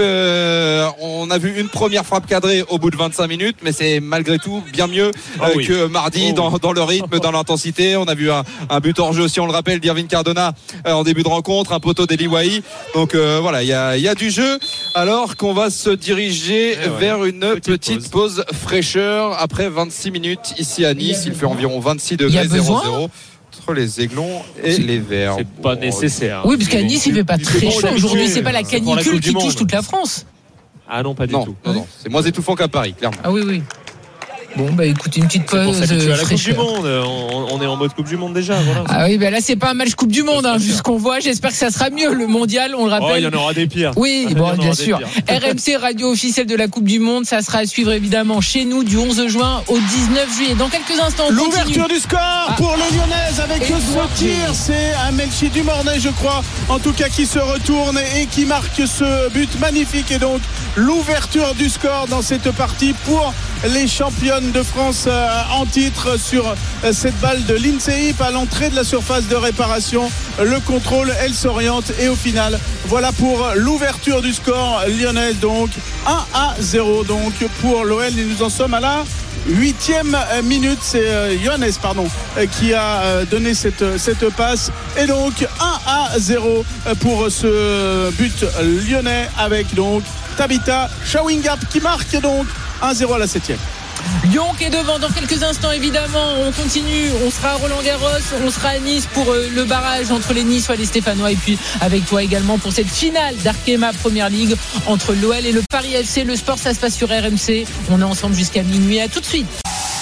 On a vu une première frappe cadrée au bout de 25 minutes, mais c'est malgré tout bien mieux que mardi dans le rythme, dans l'intensité. On a vu un but hors jeu aussi, on le rappelle, d'Irving Cardona en début de rencontre, un poteau d'Eli Wahi. Donc voilà, il y a du jeu alors qu'on va se diriger vers une petite pause fraîcheur après 26 minutes ici à Nice. Il fait environ 26 degrés, 0-0 entre les Aiglons et les Verts. C'est pas nécessaire. Oui, parce qu'à Nice il fait pas très chaud aujourd'hui. C'est pas la canicule qui touche toute la France. Ah non, pas du tout. Non, c'est moins étouffant qu'à Paris, clairement. Ah oui. Bon, écoute, une petite pause. C'est pour ça que tu as la Coupe du Monde. On est en mode Coupe du Monde déjà. Voilà. Ah oui, là, c'est pas un match Coupe du Monde, vu ce qu'on voit. J'espère que ça sera mieux. Le mondial, on le rappelle. Il y en aura des pires. Oui, bien sûr. RMC, radio officielle de la Coupe du Monde. Ça sera à suivre évidemment chez nous du 11 juin au 19 juillet. Dans quelques instants, l'ouverture du score pour les Lyonnaises avec ce tir. C'est un Melchi Dumornay, je crois, en tout cas, qui se retourne et qui marque ce but magnifique. Et donc, l'ouverture du score dans cette partie pour les championnes de France en titre sur cette balle de Lindsay Hip à l'entrée de la surface de réparation. Le contrôle, elle s'oriente et au final, voilà pour l'ouverture du score lyonnaise. Donc 1-0 donc pour l'OL et nous en sommes à la 8e minute. C'est Johannes qui a donné cette passe et donc 1-0 pour ce but lyonnais avec donc Tabitha Chawinga qui marque donc 1-0 à la 7e. Lyon qui est devant dans quelques instants évidemment. On continue, on sera à Roland-Garros, on sera à Nice pour le barrage entre les Niçois et les Stéphanois et puis avec toi également pour cette finale d'Arkema Première Ligue entre l'OL et le Paris FC. Le sport, ça se passe sur RMC. On est ensemble jusqu'à minuit. À tout de suite.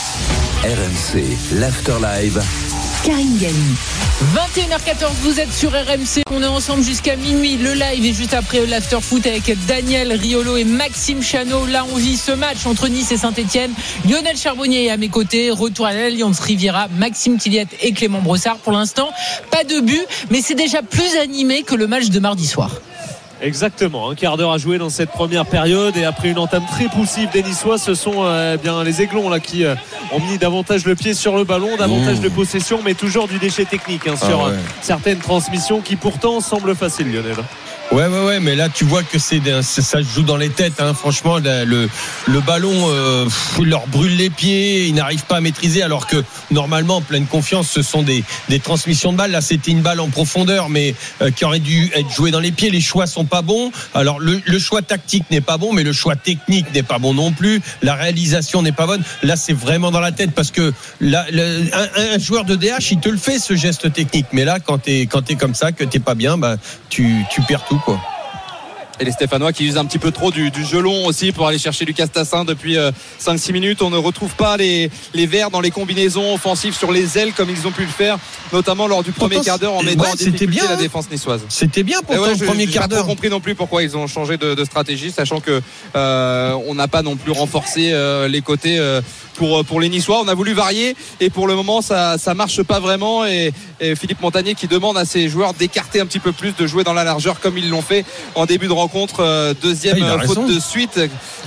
RMC, l'After Live. Karine Galli. 21h14, vous êtes sur RMC. On est ensemble jusqu'à minuit. Le live est juste après l'After Foot avec Daniel Riolo et Maxime Chano. Là, on vit ce match entre Nice et Saint-Etienne. Lionel Charbonnier est à mes côtés. Retour à l'Alliance Riviera. Maxime Tilliat et Clément Brossard. Pour l'instant, pas de but, mais c'est déjà plus animé que le match de mardi soir. Exactement, un quart d'heure à jouer dans cette première période et après une entame très poussive des Niçois, ce sont les Aiglons là qui ont mis davantage le pied sur le ballon, davantage de possession, mais toujours du déchet technique sur certaines transmissions qui pourtant semblent faciles, Lionel. Ouais, mais là tu vois que ça se joue dans les têtes, franchement le ballon il leur brûle les pieds, ils n'arrivent pas à maîtriser alors que normalement en pleine confiance ce sont des transmissions de balles. Là c'était une balle en profondeur mais qui aurait dû être jouée dans les pieds. Les choix sont pas bons, alors le choix tactique n'est pas bon mais le choix technique n'est pas bon non plus, la réalisation n'est pas bonne. Là c'est vraiment dans la tête parce que un joueur de DH il te le fait ce geste technique, mais là quand t'es comme ça, que t'es pas bien, tu perds tout quoi. Et les Stéphanois qui usent un petit peu trop du jeu long aussi pour aller chercher Lucas Tassin depuis 5-6 minutes. On ne retrouve pas les Verts dans les combinaisons offensives sur les ailes comme ils ont pu le faire, notamment lors du premier quart d'heure en mettant en difficulté la défense niçoise. C'était bien pourtant le premier quart d'heure. Je n'ai pas compris non plus pourquoi ils ont changé de stratégie, sachant que on n'a pas non plus renforcé les côtés pour les Niçois. On a voulu varier et pour le moment ça marche pas vraiment et Philippe Montagnier qui demande à ses joueurs d'écarter un petit peu plus, de jouer dans la largeur comme ils l'ont fait en début de rencontre. Deuxième faute de suite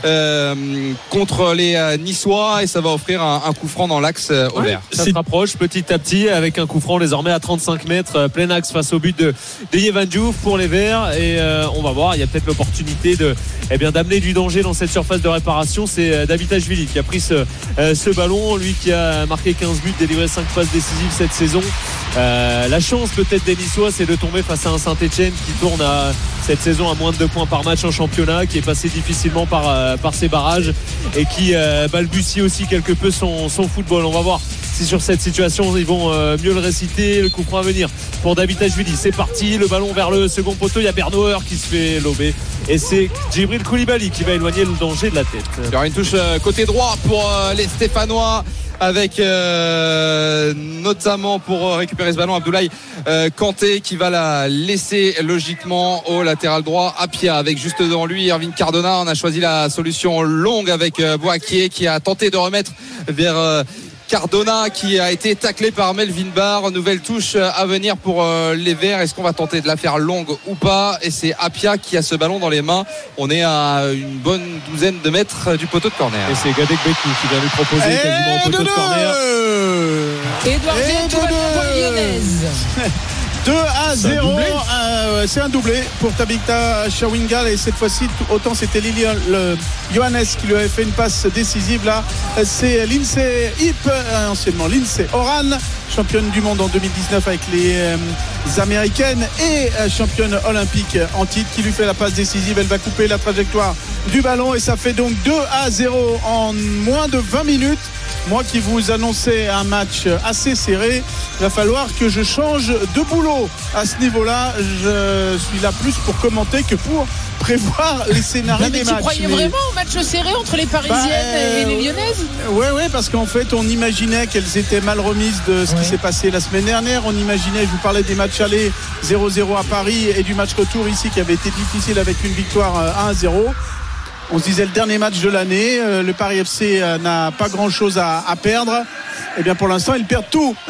contre les Niçois et ça va offrir un coup franc dans l'axe au vert. Ça se rapproche petit à petit avec un coup franc désormais à 35 mètres plein axe face au but de Yevan Diouf pour les Verts et on va voir, il y a peut-être l'opportunité d'amener du danger dans cette surface de réparation. C'est Davitashvili qui a pris ce ballon, lui qui a marqué 15 buts, délivré 5 passes décisives cette saison. La chance peut-être des Niçois, c'est de tomber face à un Saint-Etienne qui tourne cette saison à moins de 2 points par match en championnat, qui est passé difficilement par ses barrages et qui balbutie aussi quelque peu son football. On va voir si sur cette situation ils vont mieux le réciter. Le coup franc à venir pour Davitashvili, c'est parti, le ballon vers le second poteau, il y a Bernauer qui se fait lober et c'est Djibril Koulibaly qui va éloigner le danger de la tête. Il y aura une touche côté droit pour les Stéphanois avec notamment pour récupérer ce ballon Abdoulaye Kanté qui va la laisser logiquement au latéral droit Apia avec juste devant lui Erwin Cardona. On a choisi la solution longue avec Boakier qui a tenté de remettre vers Cardona qui a été taclé par Melvin Barr. Nouvelle touche à venir pour les Verts. Est-ce qu'on va tenter de la faire longue ou pas? Et c'est Apia qui a ce ballon dans les mains. On est à une bonne douzaine de mètres du poteau de corner. Et c'est Gadek-Bekou qui vient lui proposer quasiment au poteau de corner. Edouard G, tout va bien pour les Lyonnaises. 2-0, c'est un doublé pour Tabitha Chawinga et cette fois-ci autant c'était Johannes qui lui avait fait une passe décisive, là c'est Lindsay Hip, anciennement Lindsay Oran, championne du monde en 2019 avec les Américaines et championne olympique en titre, qui lui fait la passe décisive. Elle va couper la trajectoire du ballon et ça fait donc 2-0 en moins de 20 minutes. Moi qui vous annonçais un match assez serré, il va falloir que je change de boulot à ce niveau-là. Je suis là plus pour commenter que pour prévoir les scénarios des matchs. Tu croyais vraiment au match serré entre les Parisiennes et les Lyonnaises? Oui, parce qu'en fait on imaginait qu'elles étaient mal remises de ce qui s'est passé la semaine dernière. On imaginait, je vous parlais des matchs allés 0-0 à Paris et du match retour ici qui avait été difficile avec une victoire 1-0. On se disait le dernier match de l'année, le Paris FC n'a pas grand chose à perdre. Et bien pour l'instant, elles perdent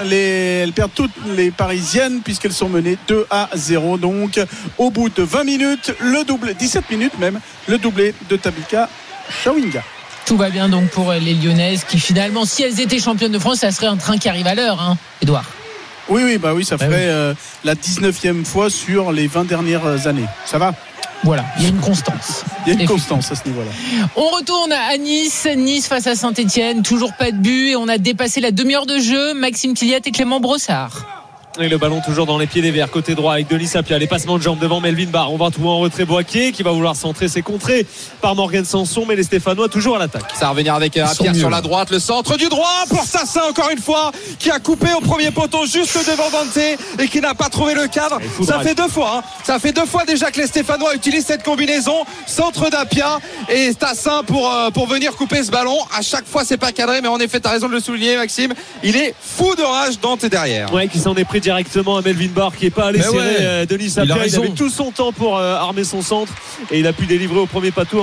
toutes les Parisiennes puisqu'elles sont menées 2-0. Donc au bout de 20 minutes, le doublé, 17 minutes même, le doublé de Tabitha Chawinga. Tout va bien donc pour les Lyonnaises qui finalement, si elles étaient championnes de France, ça serait un train qui arrive à l'heure, hein, Edouard. Oui, ça ferait la 19e fois sur les 20 dernières années. Ça va ? Voilà, il y a une constance. Il y a une constance à ce niveau-là. On retourne à Nice face à Saint-Etienne, toujours pas de but et on a dépassé la demi-heure de jeu. Maxime Tilliat et Clément Brossard. Et le ballon toujours dans les pieds des Verts, côté droit avec Denis Sapia, les passements de jambes devant Melvin Barr. On va trouver en retrait Boakier qui va vouloir centrer, c'est contré par Morgan Sanson, mais les Stéphanois toujours à l'attaque. Ça va revenir avec Apia sur la droite, le centre du droit pour Sassin encore une fois qui a coupé au premier poteau juste devant Dante et qui n'a pas trouvé le cadre. Ça fait 2 fois, ça fait 2 fois déjà que les Stéphanois utilisent cette combinaison, centre d'Apia et Sassin pour venir couper ce ballon. À chaque fois c'est pas cadré, mais en effet t'as raison de le souligner Maxime, il est fou de rage Dante derrière. Ouais, qui s'en est pris directement à Melvin Barr qui n'est pas allé serrer Denis Sapia. Il avait tout son temps pour armer son centre et il a pu délivrer au premier poteau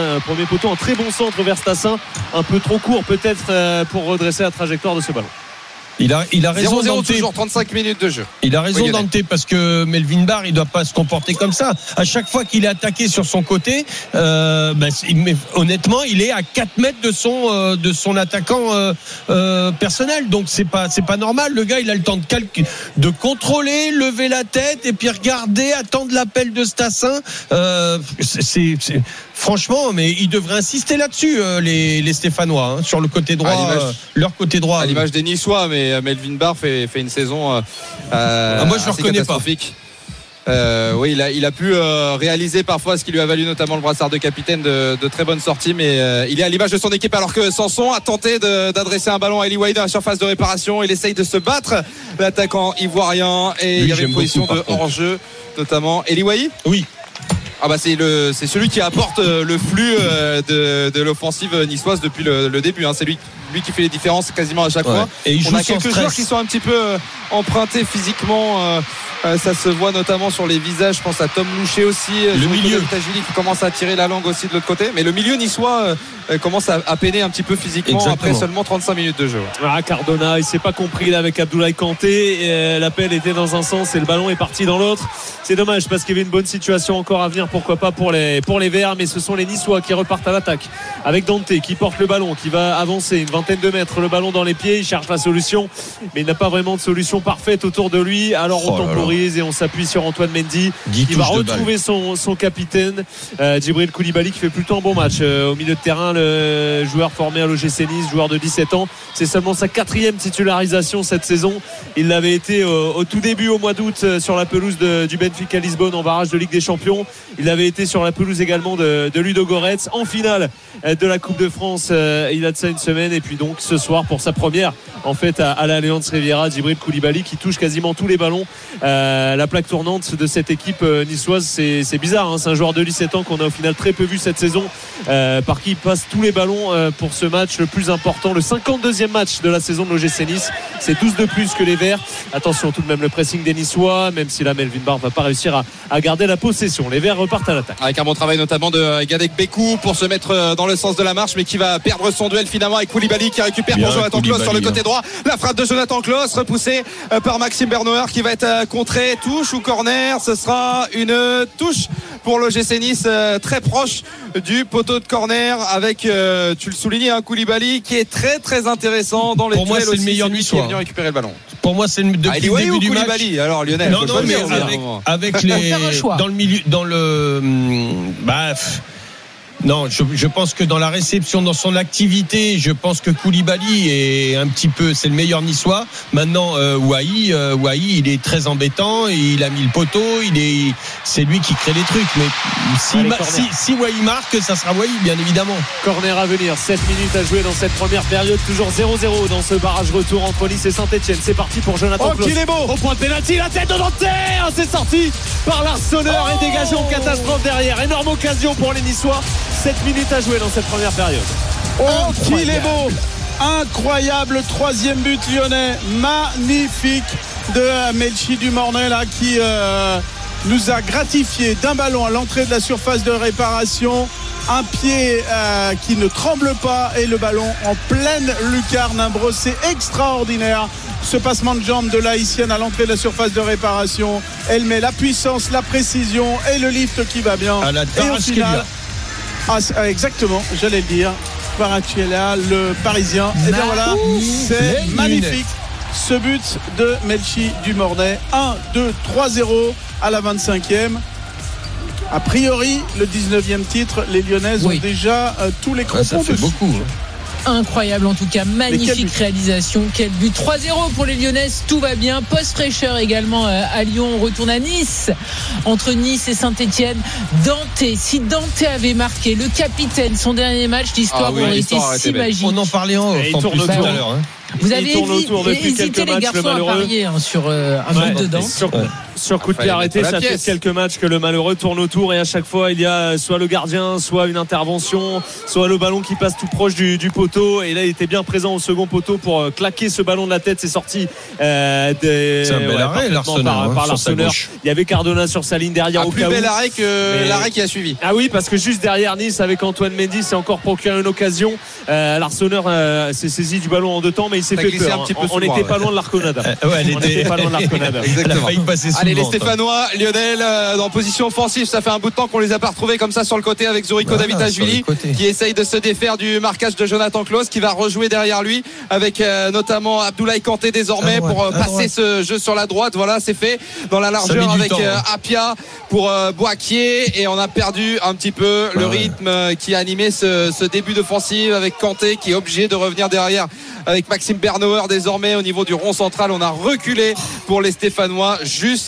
un très bon centre vers Stassin, un peu trop court peut-être pour redresser la trajectoire de ce ballon. Il a raison 0-0 toujours 35 minutes de jeu. Il a raison Dante parce que Melvin Barr il doit pas se comporter comme ça. À chaque fois qu'il est attaqué sur son côté, mais honnêtement il est à 4 mètres de son attaquant personnel. Donc c'est pas normal. Le gars il a le temps de contrôler, lever la tête et puis regarder, attendre l'appel de Stassin. Franchement, mais ils devraient insister là-dessus les Stéphanois sur le côté droit, leur côté droit. À l'image des Niçois, mais Melvin Barr fait une saison moi je le reconnais pas. Oui, il a pu réaliser parfois ce qui lui a valu notamment le brassard de capitaine de très bonnes sorties, mais il est à l'image de son équipe alors que Sanson a tenté d'adresser un ballon à Eli Wahi dans la surface de réparation. Il essaye de se battre, l'attaquant ivoirien, et il y avait une position de hors-jeu notamment. Eli Wahi ? Oui. Ah bah c'est celui qui apporte le flux de l'offensive niçoise depuis le début. C'est lui qui fait les différences quasiment à chaque fois. Et il joue On a sans quelques stress. joueurs qui sont un petit peu empruntés physiquement. Ça se voit notamment sur les visages. Je pense à Tom Louchet aussi. Le milieu Tajili qui commence à tirer la langue aussi de l'autre côté. Mais le milieu niçois commence à peiner un petit peu physiquement. Exactement. Après seulement 35 minutes de jeu. Cardona, il s'est pas compris là avec Abdoulaye Kanté. L'appel était dans un sens et le ballon est parti dans l'autre. C'est dommage parce qu'il y avait une bonne situation encore à venir, pourquoi pas pour les Verts, mais ce sont les Niçois qui repartent à l'attaque avec Dante qui porte le ballon, qui va avancer une vingtaine de mètres, le ballon dans les pieds, il cherche la solution, mais il n'a pas vraiment de solution parfaite autour de lui. Alors on temporise et on s'appuie sur Antoine Mendy qui va retrouver son capitaine Djibril Koulibaly qui fait plutôt un bon match au milieu de terrain, le joueur formé à l'OGC Nice, joueur de 17 ans. C'est seulement sa 4e titularisation cette saison. Il l'avait été au tout début au mois d'août sur la pelouse du Benfica Lisbonne en barrage de Ligue des Champions. Il avait été sur la pelouse également de Ludogorets en finale de la Coupe de France il a de ça une semaine. Et puis donc ce soir pour sa première en fait à l'Allianz Riviera, Djibril Koulibaly qui touche quasiment tous les ballons. La plaque tournante de cette équipe niçoise, c'est bizarre, c'est un joueur de 17 ans qu'on a au final très peu vu cette saison, par qui il passe tous les ballons pour ce match le plus important, le 52e match de la saison de l'OGC Nice. C'est 12 de plus que les Verts. Attention tout de même le pressing des Niçois, même si la Melvin Barr va pas réussir à garder la possession. Les Verts repartent à l'attaque avec un bon travail notamment de Gadek Bekou pour se mettre dans le sens de la marche, mais qui va perdre son duel finalement avec Koulibaly qui récupère pour Jonathan Klaus sur le côté droit. La frappe de Jonathan Klaus repoussée par Maxime Bernauer qui va être contré. Touche ou corner, ce sera une touche pour l'OGC Nice, très proche du poteau de corner avec tu le soulignais Koulibaly qui est très très intéressant dans les duels. Pour moi c'est le meilleur Niçois Niçois. Venu récupérer le ballon. Pour moi c'est depuis le début du match. Koulibaly alors Lionel. Non mais avec les dans le milieu non, je pense que dans la réception, dans son activité, je pense que Koulibaly est un petit peu, c'est le meilleur Niçois. Maintenant, Wai, il est très embêtant. Il a mis le poteau. C'est lui qui crée les trucs. Mais si Wai marque, ça sera Wai, bien évidemment. Corner à venir. 7 minutes à jouer dans cette première période. Toujours 0-0 dans ce barrage retour entre Nice et Saint-Etienne. C'est parti pour Jonathan Klaus. Qu'il est beau. Au point de pénalty, la tête de Dante. C'est sorti par l'Arseneur et dégagé en catastrophe derrière. Énorme occasion pour les Niçois. 7 minutes à jouer dans cette première période. Qu'il est beau. Incroyable 3e but lyonnais. Magnifique de Melchi Dumornay là, qui nous a gratifié d'un ballon à l'entrée de la surface de réparation. Un pied qui ne tremble pas et le ballon en pleine lucarne. Un brossé extraordinaire. Ce passement de jambe de l'Haïtienne à l'entrée de la surface de réparation. Elle met la puissance, la précision et le lift qui va bien. Et au final, exactement, j'allais le dire. Kvaratskhelia, le Parisien. Et bien voilà, c'est magnifique. Ce but de Melchi Dumornay. 1-2-3-0 à la 25e. A priori, le 19e titre, les Lyonnaises ont déjà tous les crampons ça fait dessus. beaucoup. Incroyable en tout cas, magnifique réalisation, quel but. 3-0 pour les Lyonnaises, tout va bien. Post fraîcheur également à Lyon, on retourne à Nice, entre Nice et Saint-Etienne. Dante, si Dante avait marqué, le capitaine, son dernier match, l'histoire aurait été si magique. On en parlait en off en plus tout à l'heure. Vous avez hésité les garçons à parier sur un but de Dante. Sur coup de pied arrêté, ça fait quelques matchs que le malheureux tourne autour et à chaque fois il y a soit le gardien, soit une intervention, soit le ballon qui passe tout proche du poteau. Et là il était bien présent au second poteau pour claquer ce ballon de la tête. C'est sorti c'est un bel arrêt l'Arseneur, par l'Arseneur. Il y avait Cardona sur sa ligne derrière au plus bel arrêt que l'arrêt qui a suivi. Ah oui, parce que juste derrière Nice avec Antoine Mendy c'est encore procuré une occasion. L'Arseneur s'est saisi du ballon en deux temps mais il s'est fait peur. On n'était pas loin de l'Arconada. On n'était pas loin de l'Arconada. Elle a failli passer sous. Allez, les Stéphanois, Lionel, en position offensive, ça fait un bout de temps qu'on les a pas retrouvés comme ça sur le côté avec Zuriko Davitashvili qui essaye de se défaire du marquage de Jonathan Klaus, qui va rejouer derrière lui avec notamment Abdoulaye Kanté désormais pour passer ce jeu sur la droite. Voilà, c'est fait dans la largeur avec Apia pour Boakier, et on a perdu un petit peu le rythme qui a animé ce début d'offensive avec Kanté qui est obligé de revenir derrière avec Maxime Bernauer désormais au niveau du rond central. On a reculé pour les Stéphanois jusqu'à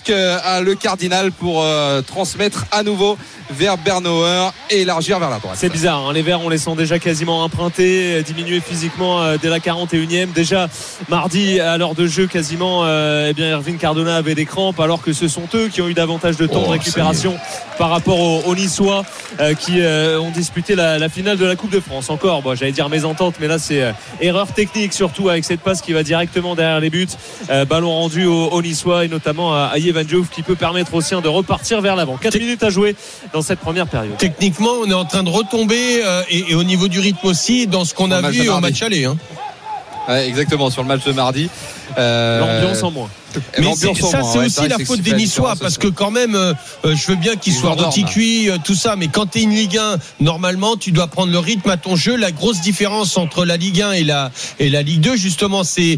brusque le Cardinal pour transmettre à nouveau vers Bernauer et élargir vers la droite. C'est bizarre, hein, les Verts on les sent déjà quasiment empruntés, diminués physiquement dès la 41e. Déjà mardi à l'heure de jeu quasiment Erwin Cardona avait des crampes, alors que ce sont eux qui ont eu davantage de temps de récupération par rapport aux Niçois qui ont disputé la finale de la Coupe de France. Encore, j'allais dire mésentente, mais là c'est erreur technique, surtout avec cette passe qui va directement derrière les buts. Ballon rendu aux Niçois et notamment à Yevan Diouf, qui peut permettre aux siens de repartir vers l'avant. 4 minutes à jouer dans cette première période. Techniquement on est en train de retomber et au niveau du rythme aussi dans ce qu'on a vu au match aller, hein. Ouais, exactement, sur le match de mardi. L'ambiance en moins. Mais c'est aussi la faute des Niçois, parce que quand même je veux bien qu'ils soient rôtis cuits, tout ça, mais quand tu es une Ligue 1, normalement tu dois prendre le rythme à ton jeu. La grosse différence entre la Ligue 1 et la Ligue 2, justement, c'est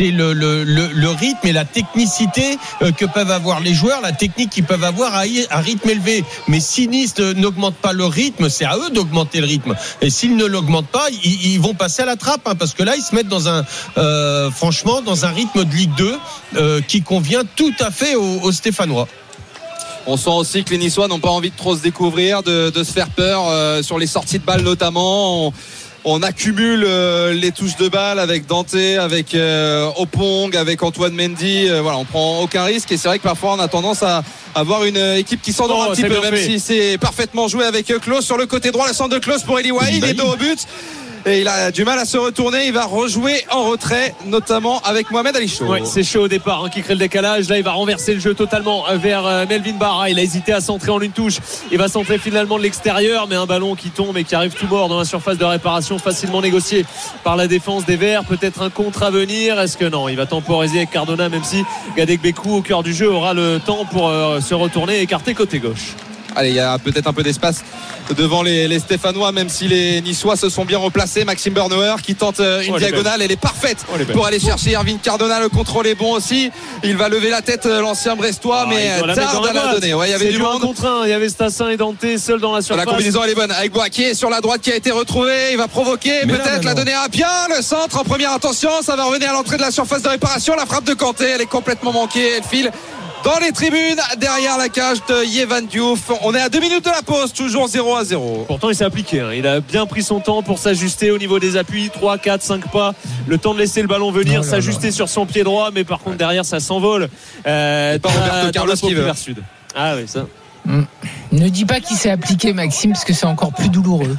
le rythme et la technicité que peuvent avoir les joueurs, la technique qu'ils peuvent avoir à rythme élevé. Mais si Nice n'augmente pas le rythme, c'est à eux d'augmenter le rythme, et s'ils ne l'augmentent pas, ils vont passer à la trappe, hein, parce que là ils se mettent franchement dans un rythme de Ligue 2 qui convient tout à fait aux Stéphanois. On sent aussi que les Niçois n'ont pas envie de trop se découvrir, de se faire peur sur les sorties de balles notamment. On accumule les touches de balle avec Dante, avec Opong, avec Antoine Mendy. On prend aucun risque, et c'est vrai que parfois on a tendance à avoir une équipe qui s'endort un petit peu, même si c'est parfaitement joué avec Klose sur le côté droit. Le centre de Klose pour Eli Wahi, il est dos au but. Et il a du mal à se retourner. Il va rejouer en retrait, notamment avec Mohamed Ali Chaud. Ouais, c'est chaud au départ, qui crée le décalage. Là il va renverser le jeu totalement vers Melvin Barra. Il a hésité à centrer en une touche. Il va centrer finalement de l'extérieur, mais un ballon qui tombe et qui arrive tout mort dans la surface de réparation, facilement négocié par la défense des Verts. Peut-être un contre à venir. Est-ce que non, il va temporiser avec Cardona, même si Gadek-Bekou au cœur du jeu aura le temps pour se retourner et écarter côté gauche. Allez, il y a peut-être un peu d'espace devant les Stéphanois, même si les Niçois se sont bien replacés. Maxime Bernauer qui tente une diagonale, elle est parfaite pour aller chercher Erwin Cardona. Le contrôle est bon aussi. Il va lever la tête, l'ancien Brestois, mais tarde à la donner. Il y avait du monde contre un. Il y avait Stassin et Dante seul dans la surface. La combinaison elle est bonne avec Boaké sur la droite qui a été retrouvé. Il va provoquer, peut-être la donner à bien. Le centre en première intention, ça va revenir à l'entrée de la surface de réparation. La frappe de Kanté, elle est complètement manquée. Elle file dans les tribunes, derrière la cage de Yevan Diouf. On est à 2 minutes de la pause, toujours 0-0. Pourtant il s'est appliqué, il a bien pris son temps pour s'ajuster au niveau des appuis. 3, 4, 5 pas, le temps de laisser le ballon venir, s'ajuster sur son pied droit. Mais par contre derrière ça s'envole pas Roberto Carlos qui veut. Sud. Ah oui, ça. Ne dis pas qu'il s'est appliqué, Maxime, parce que c'est encore plus douloureux.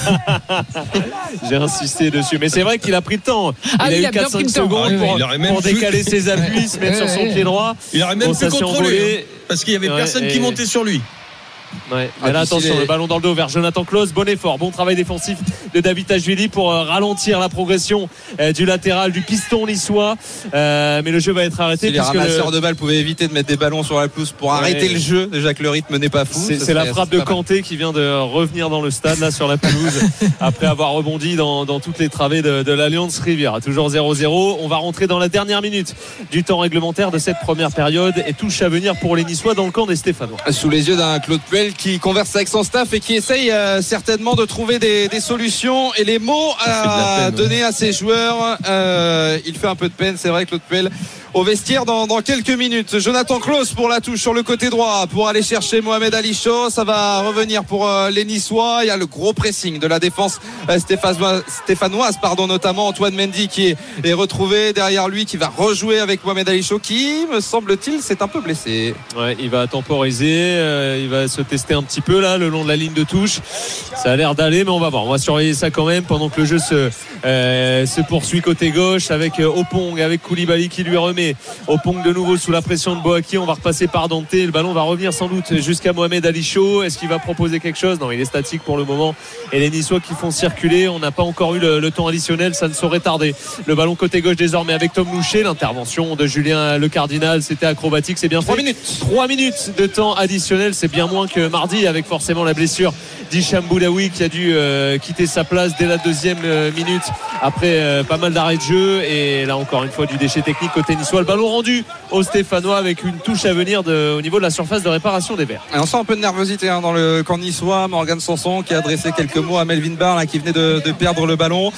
J'ai insisté dessus, mais c'est vrai qu'il a pris le temps. Il a eu 4-5 secondes pour décaler ses appuis, se mettre sur son pied droit. Il aurait même pu contrôler, parce qu'il y avait personne qui montait sur lui. Ouais. Mais là, attention, le ballon dans le dos vers Jonathan Klose. Bon effort, bon travail défensif de David Tajvili pour ralentir la progression du latéral du piston niçois. Mais le jeu va être arrêté. Si les ramasseurs de balles pouvaient éviter de mettre des ballons sur la pelouse pour arrêter le jeu, déjà que le rythme n'est pas fou. C'est la frappe de Kanté qui vient de revenir dans le stade, là sur la pelouse, après avoir rebondi dans toutes les travées de l'Alliance Riviera. Toujours 0-0. On va rentrer dans la dernière minute du temps réglementaire de cette première période, et touche à venir pour les Niçois dans le camp des Stéphanois. Sous les yeux d'un Claude Puel qui converse avec son staff et qui essaye certainement de trouver des solutions et les mots à donner à ses joueurs. Il fait un peu de peine, c'est vrai, Claude Puel, au vestiaire dans quelques minutes. Jonathan Klose pour la touche sur le côté droit pour aller chercher Mohamed Ali Chaud. Ça va revenir pour les Niçois. Il y a le gros pressing de la défense stéphanoise, notamment Antoine Mendy qui est retrouvé derrière lui, qui va rejouer avec Mohamed Ali Chaud, qui, me semble-t-il, s'est un peu blessé. Ouais, il va temporiser, il va se tester un petit peu là le long de la ligne de touche. Ça a l'air d'aller, mais on va voir. On va surveiller ça quand même pendant que le jeu se poursuit côté gauche avec Opong, avec Koulibaly qui lui remet. Opong de nouveau sous la pression de Boaky. On va repasser par Dante. Le ballon va revenir sans doute jusqu'à Mohamed Ali Chaud. Est-ce qu'il va proposer quelque chose? Non, il est statique pour le moment. Et les Niçois qui font circuler. On n'a pas encore eu le temps additionnel. Ça ne saurait tarder. Le ballon côté gauche désormais avec Tom Louchet. L'intervention de Julien Le Cardinal, c'était acrobatique. C'est bien fait. 3 minutes de temps additionnel. C'est bien moins que mardi, avec forcément la blessure d'Hicham Boudaoui qui a dû quitter sa place dès la deuxième minute après pas mal d'arrêts de jeu. Et là encore une fois du déchet technique côté niçois. Le ballon rendu aux Stéphanois avec une touche à venir au niveau de la surface de réparation des Verts. Et on sent un peu de nervosité dans le camp niçois. Morgan Sanson qui a adressé quelques mots à Melvin Barr qui venait de perdre le ballon.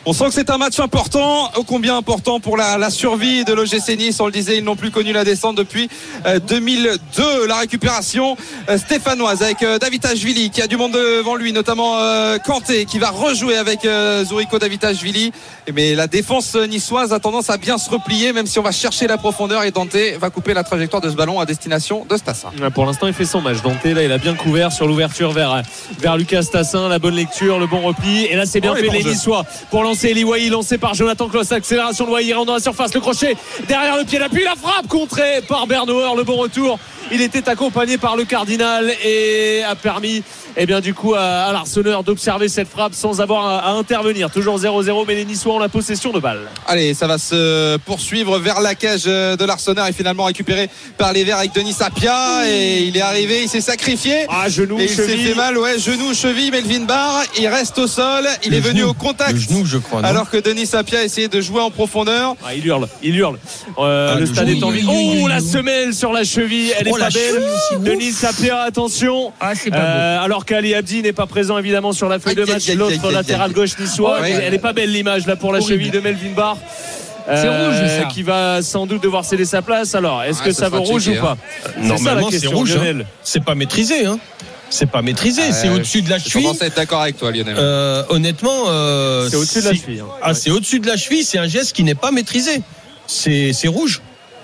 On sent que c'est un match important, ô combien important pour la survie de l'OGC Nice. On le disait, ils n'ont plus connu la descente depuis 2002. La récupération stéphanoise avec Davitashvili qui a du monde devant lui, notamment Kanté qui va rejouer avec Zuriko Davitashvili. Mais la défense niçoise a tendance à bien se replier, même si on va chercher la profondeur, et Dante va couper la trajectoire de ce ballon à destination de Stassin. Pour l'instant, il fait son match. Dante, là, il a bien couvert sur l'ouverture vers Lucas Stassin. La bonne lecture, le bon repli. Et là, c'est bien fait, les Niçois pour lancer Eli Wahi, lancé par Jonathan Klaus. Accélération de Wahi, rentre dans la surface, le crochet derrière le pied d'appui, la frappe contrée par Bernauer. Le bon retour. Il était accompagné par le Cardinal et a permis, du coup, à l'Arseneur d'observer cette frappe sans avoir à intervenir. Toujours 0-0, mais les Niçois ont la possession de balle. Allez, ça va se poursuivre vers la cage de l'Arseneur et finalement récupéré par les Verts avec Denis Sapia. Et il est arrivé, il s'est sacrifié. Genou, et il cheville. s'est fait mal, genou, cheville. Melvin Barr, il reste au sol. Il est venu au contact. Le genou, je crois. Alors que Denis Sapia a essayé de jouer en profondeur. Il hurle. Le stade est en vie. La semelle sur la cheville, elle est pas belle. Denis Sapia, attention. C'est pas beau. Alors qu'Ali Abdi n'est pas présent évidemment sur la feuille de match. L'autre latéral gauche niçois. Elle est pas belle l'image là pour la cheville de Melvin Barr. C'est rouge, ça. Qui va sans doute devoir céder sa place. Alors, est-ce que ça vaut rouge ou pas? Normalement, c'est rouge. C'est pas maîtrisé. C'est pas maîtrisé. C'est au-dessus de la cheville. Je pense être d'accord avec toi, Lionel. Honnêtement, c'est au-dessus de la cheville. C'est au-dessus de la cheville. C'est un geste qui n'est pas maîtrisé. C'est rouge.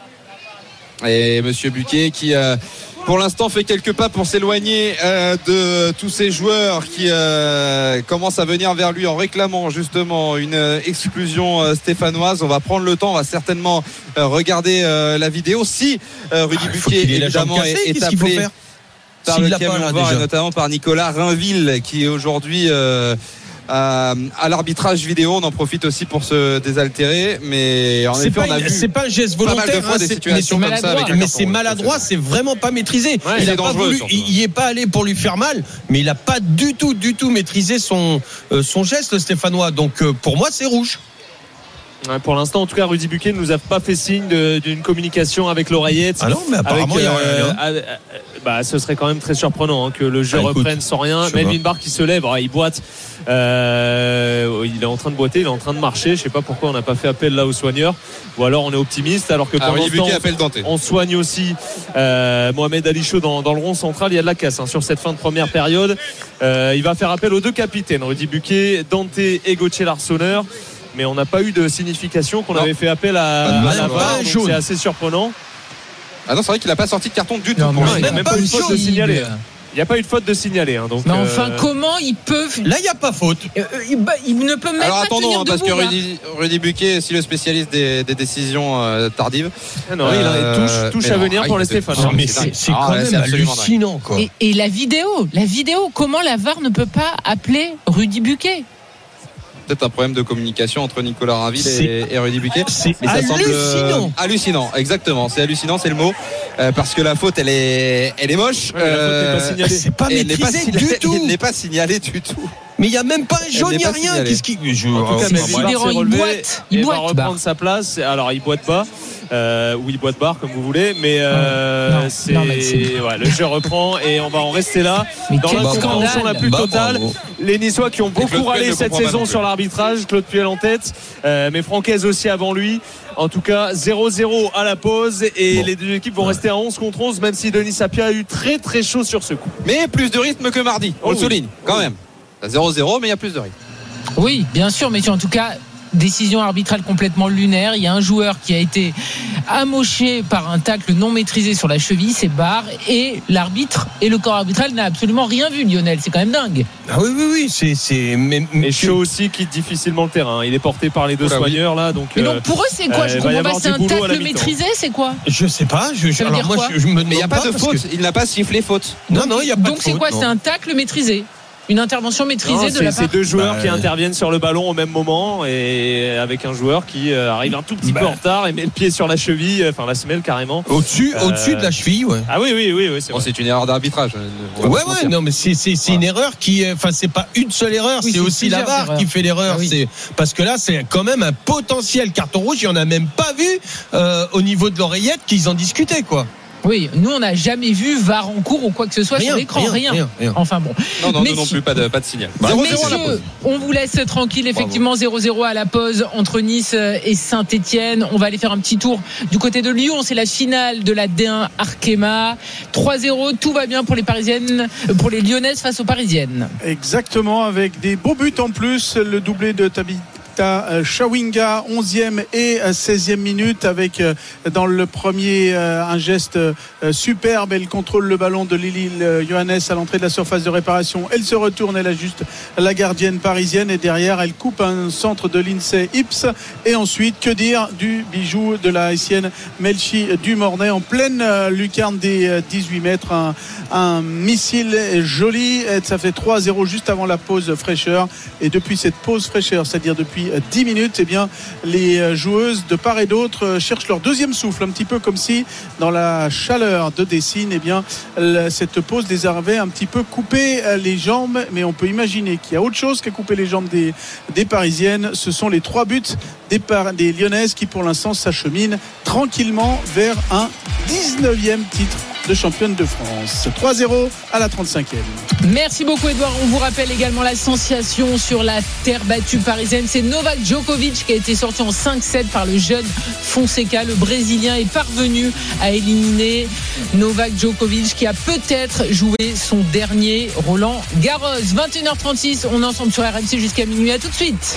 Et Monsieur Buquet qui pour l'instant fait quelques pas pour s'éloigner de tous ces joueurs qui commencent à venir vers lui en réclamant justement une exclusion stéphanoise. On va prendre le temps, on va certainement regarder la vidéo. Si Rudy Buquet évidemment est appelé par le camion VAR et notamment par Nicolas Rainville qui est aujourd'hui à l'arbitrage vidéo. On en profite aussi pour se désaltérer, mais en effet on a vu c'est pas un geste volontaire, pas mal de fois des situations comme ça avec mais c'est maladroit, c'est vraiment pas maîtrisé. Il a pas voulu, il y est pas allé pour lui faire mal, mais il a pas du tout maîtrisé son geste, le Stéphanois. Donc pour moi c'est rouge. Pour l'instant, en tout cas, Rudy Buquet ne nous a pas fait signe d'une communication avec l'oreillette. Ah non, mais apparemment, il y a rien. Ce serait quand même très surprenant que le jeu reprenne sans rien. Melvin Barr qui se lève, il boite. Il est en train de boiter, il est en train de marcher. Je sais pas pourquoi on n'a pas fait appel là aux soigneurs. Ou alors on est optimiste, alors que pendant ce temps, on soigne aussi Mohamed Ali Chaud dans le rond central. Il y a de la casse sur cette fin de première période. Il va faire appel aux deux capitaines, Rudy Buquet, Dante et Gauthier Larsonneur. Mais on n'a pas eu de signification qu'on avait fait appel à la VAR, donc c'est assez surprenant. Ah non, c'est vrai qu'il n'a pas sorti de carton du tout. Il n'y a même pas eu de faute de signaler. Il n'y a pas eu de faute de signaler. Donc, mais enfin, comment ils peuvent. Là, il n'y a pas faute. Ils ne peuvent même pas tenir debout. Parce que Rudy Buquet est aussi le spécialiste des décisions tardives. Non, il a une touche à venir pour les Stéphanois. Mais c'est quand même hallucinant, quoi. Et la vidéo, comment la VAR ne peut pas appeler Rudy Buquet? Peut-être un problème de communication entre Nicolas Rainville et Rudy Buquet. Mais ça semble hallucinant, exactement. C'est hallucinant, c'est le mot. Parce que la faute, elle est moche. La faute n'est pas signalée. C'est pas maîtrisé du tout. Elle n'est pas signalée du tout. Mais il n'y a même pas un jaune, il n'y a rien. Qu'est-ce qui. En tout cas, il va reprendre sa place. Alors, il boite pas. Ou il boite barre, comme vous voulez. Mais le jeu reprend et on va en rester là. Dans l'incompréhension la plus totale. Les Niçois qui ont beaucoup râlé cette saison sur l'arbitrage. Claude Puel en tête. Mais Francaise aussi avant lui. En tout cas, 0-0 à la pause. Et les deux équipes vont rester à 11 contre 11, même si Denis Sapia a eu très très chaud sur ce coup. Mais plus de rythme que mardi. On le souligne, quand même. 0-0, mais il y a plus de rythme. Oui, bien sûr, mais en tout cas, décision arbitrale complètement lunaire. Il y a un joueur qui a été amoché par un tacle non maîtrisé sur la cheville, c'est Barr, et l'arbitre et le corps arbitral n'a absolument rien vu, Lionel. C'est quand même dingue. Ah oui, Et Chaud aussi quitte difficilement le terrain. Il est porté par les deux soigneurs là. Donc, mais donc pour eux, c'est quoi? Je comprends pas. C'est un tacle maîtrisé, c'est quoi? Je sais pas. Je me demande. Mais il n'y a pas de faute. Il n'a pas sifflé faute. Non, il n'y a pas de faute. Donc c'est quoi? C'est un tacle maîtrisé? Une intervention maîtrisée de la part. C'est deux joueurs qui interviennent sur le ballon au même moment et avec un joueur qui arrive un tout petit peu en retard et met le pied sur la cheville, enfin la semelle carrément. Au-dessus de la cheville, ouais. Ah oui, c'est une erreur d'arbitrage. Non, mais c'est une erreur qui, c'est pas une seule erreur, c'est aussi la VAR qui fait l'erreur. C'est parce que là, c'est quand même un potentiel carton rouge. Il y en a même pas vu au niveau de l'oreillette qu'ils en discutaient, quoi. Oui, nous on n'a jamais vu VAR en cours ou quoi que ce soit sur l'écran, rien. Enfin bon. Non plus, pas de signal. 0-0 messieurs, on vous laisse tranquille, effectivement. 0-0 à la pause entre Nice et Saint-Etienne. On va aller faire un petit tour du côté de Lyon. C'est la finale de la D1 Arkema. 3-0, tout va bien pour les Parisiennes, pour les Lyonnaises face aux Parisiennes. Exactement, avec des beaux buts en plus, le doublé de Tabitha Chawinga, 11e et 16e minute, avec dans le premier un geste superbe. Elle contrôle le ballon de Lily Johannes à l'entrée de la surface de réparation. Elle se retourne, elle ajuste la gardienne parisienne et derrière elle coupe un centre de l'Insee Ips. Et ensuite, que dire du bijou de la haïtienne Melchi Dumornay en pleine lucarne des 18 mètres, un missile joli. Ça fait 3-0 juste avant la pause fraîcheur, et depuis cette pause fraîcheur, c'est-à-dire depuis 10 minutes, eh bien, les joueuses de part et d'autre cherchent leur deuxième souffle, un petit peu comme si dans la chaleur de Dessine, eh bien, cette pause les avait un petit peu coupé les jambes. Mais on peut imaginer qu'il y a autre chose qu'à couper les jambes des Parisiennes. Ce sont les 3 buts des Lyonnaises qui pour l'instant s'acheminent tranquillement vers un 19e titre de championne de France. 3-0 à la 35e. Merci beaucoup Edouard. On vous rappelle également la sensation sur la terre battue parisienne. C'est Novak Djokovic qui a été sorti en 5-7 par le jeune Fonseca. Le Brésilien est parvenu à éliminer Novak Djokovic qui a peut-être joué son dernier Roland Garros. 21h36, on est ensemble sur RMC jusqu'à minuit. À tout de suite.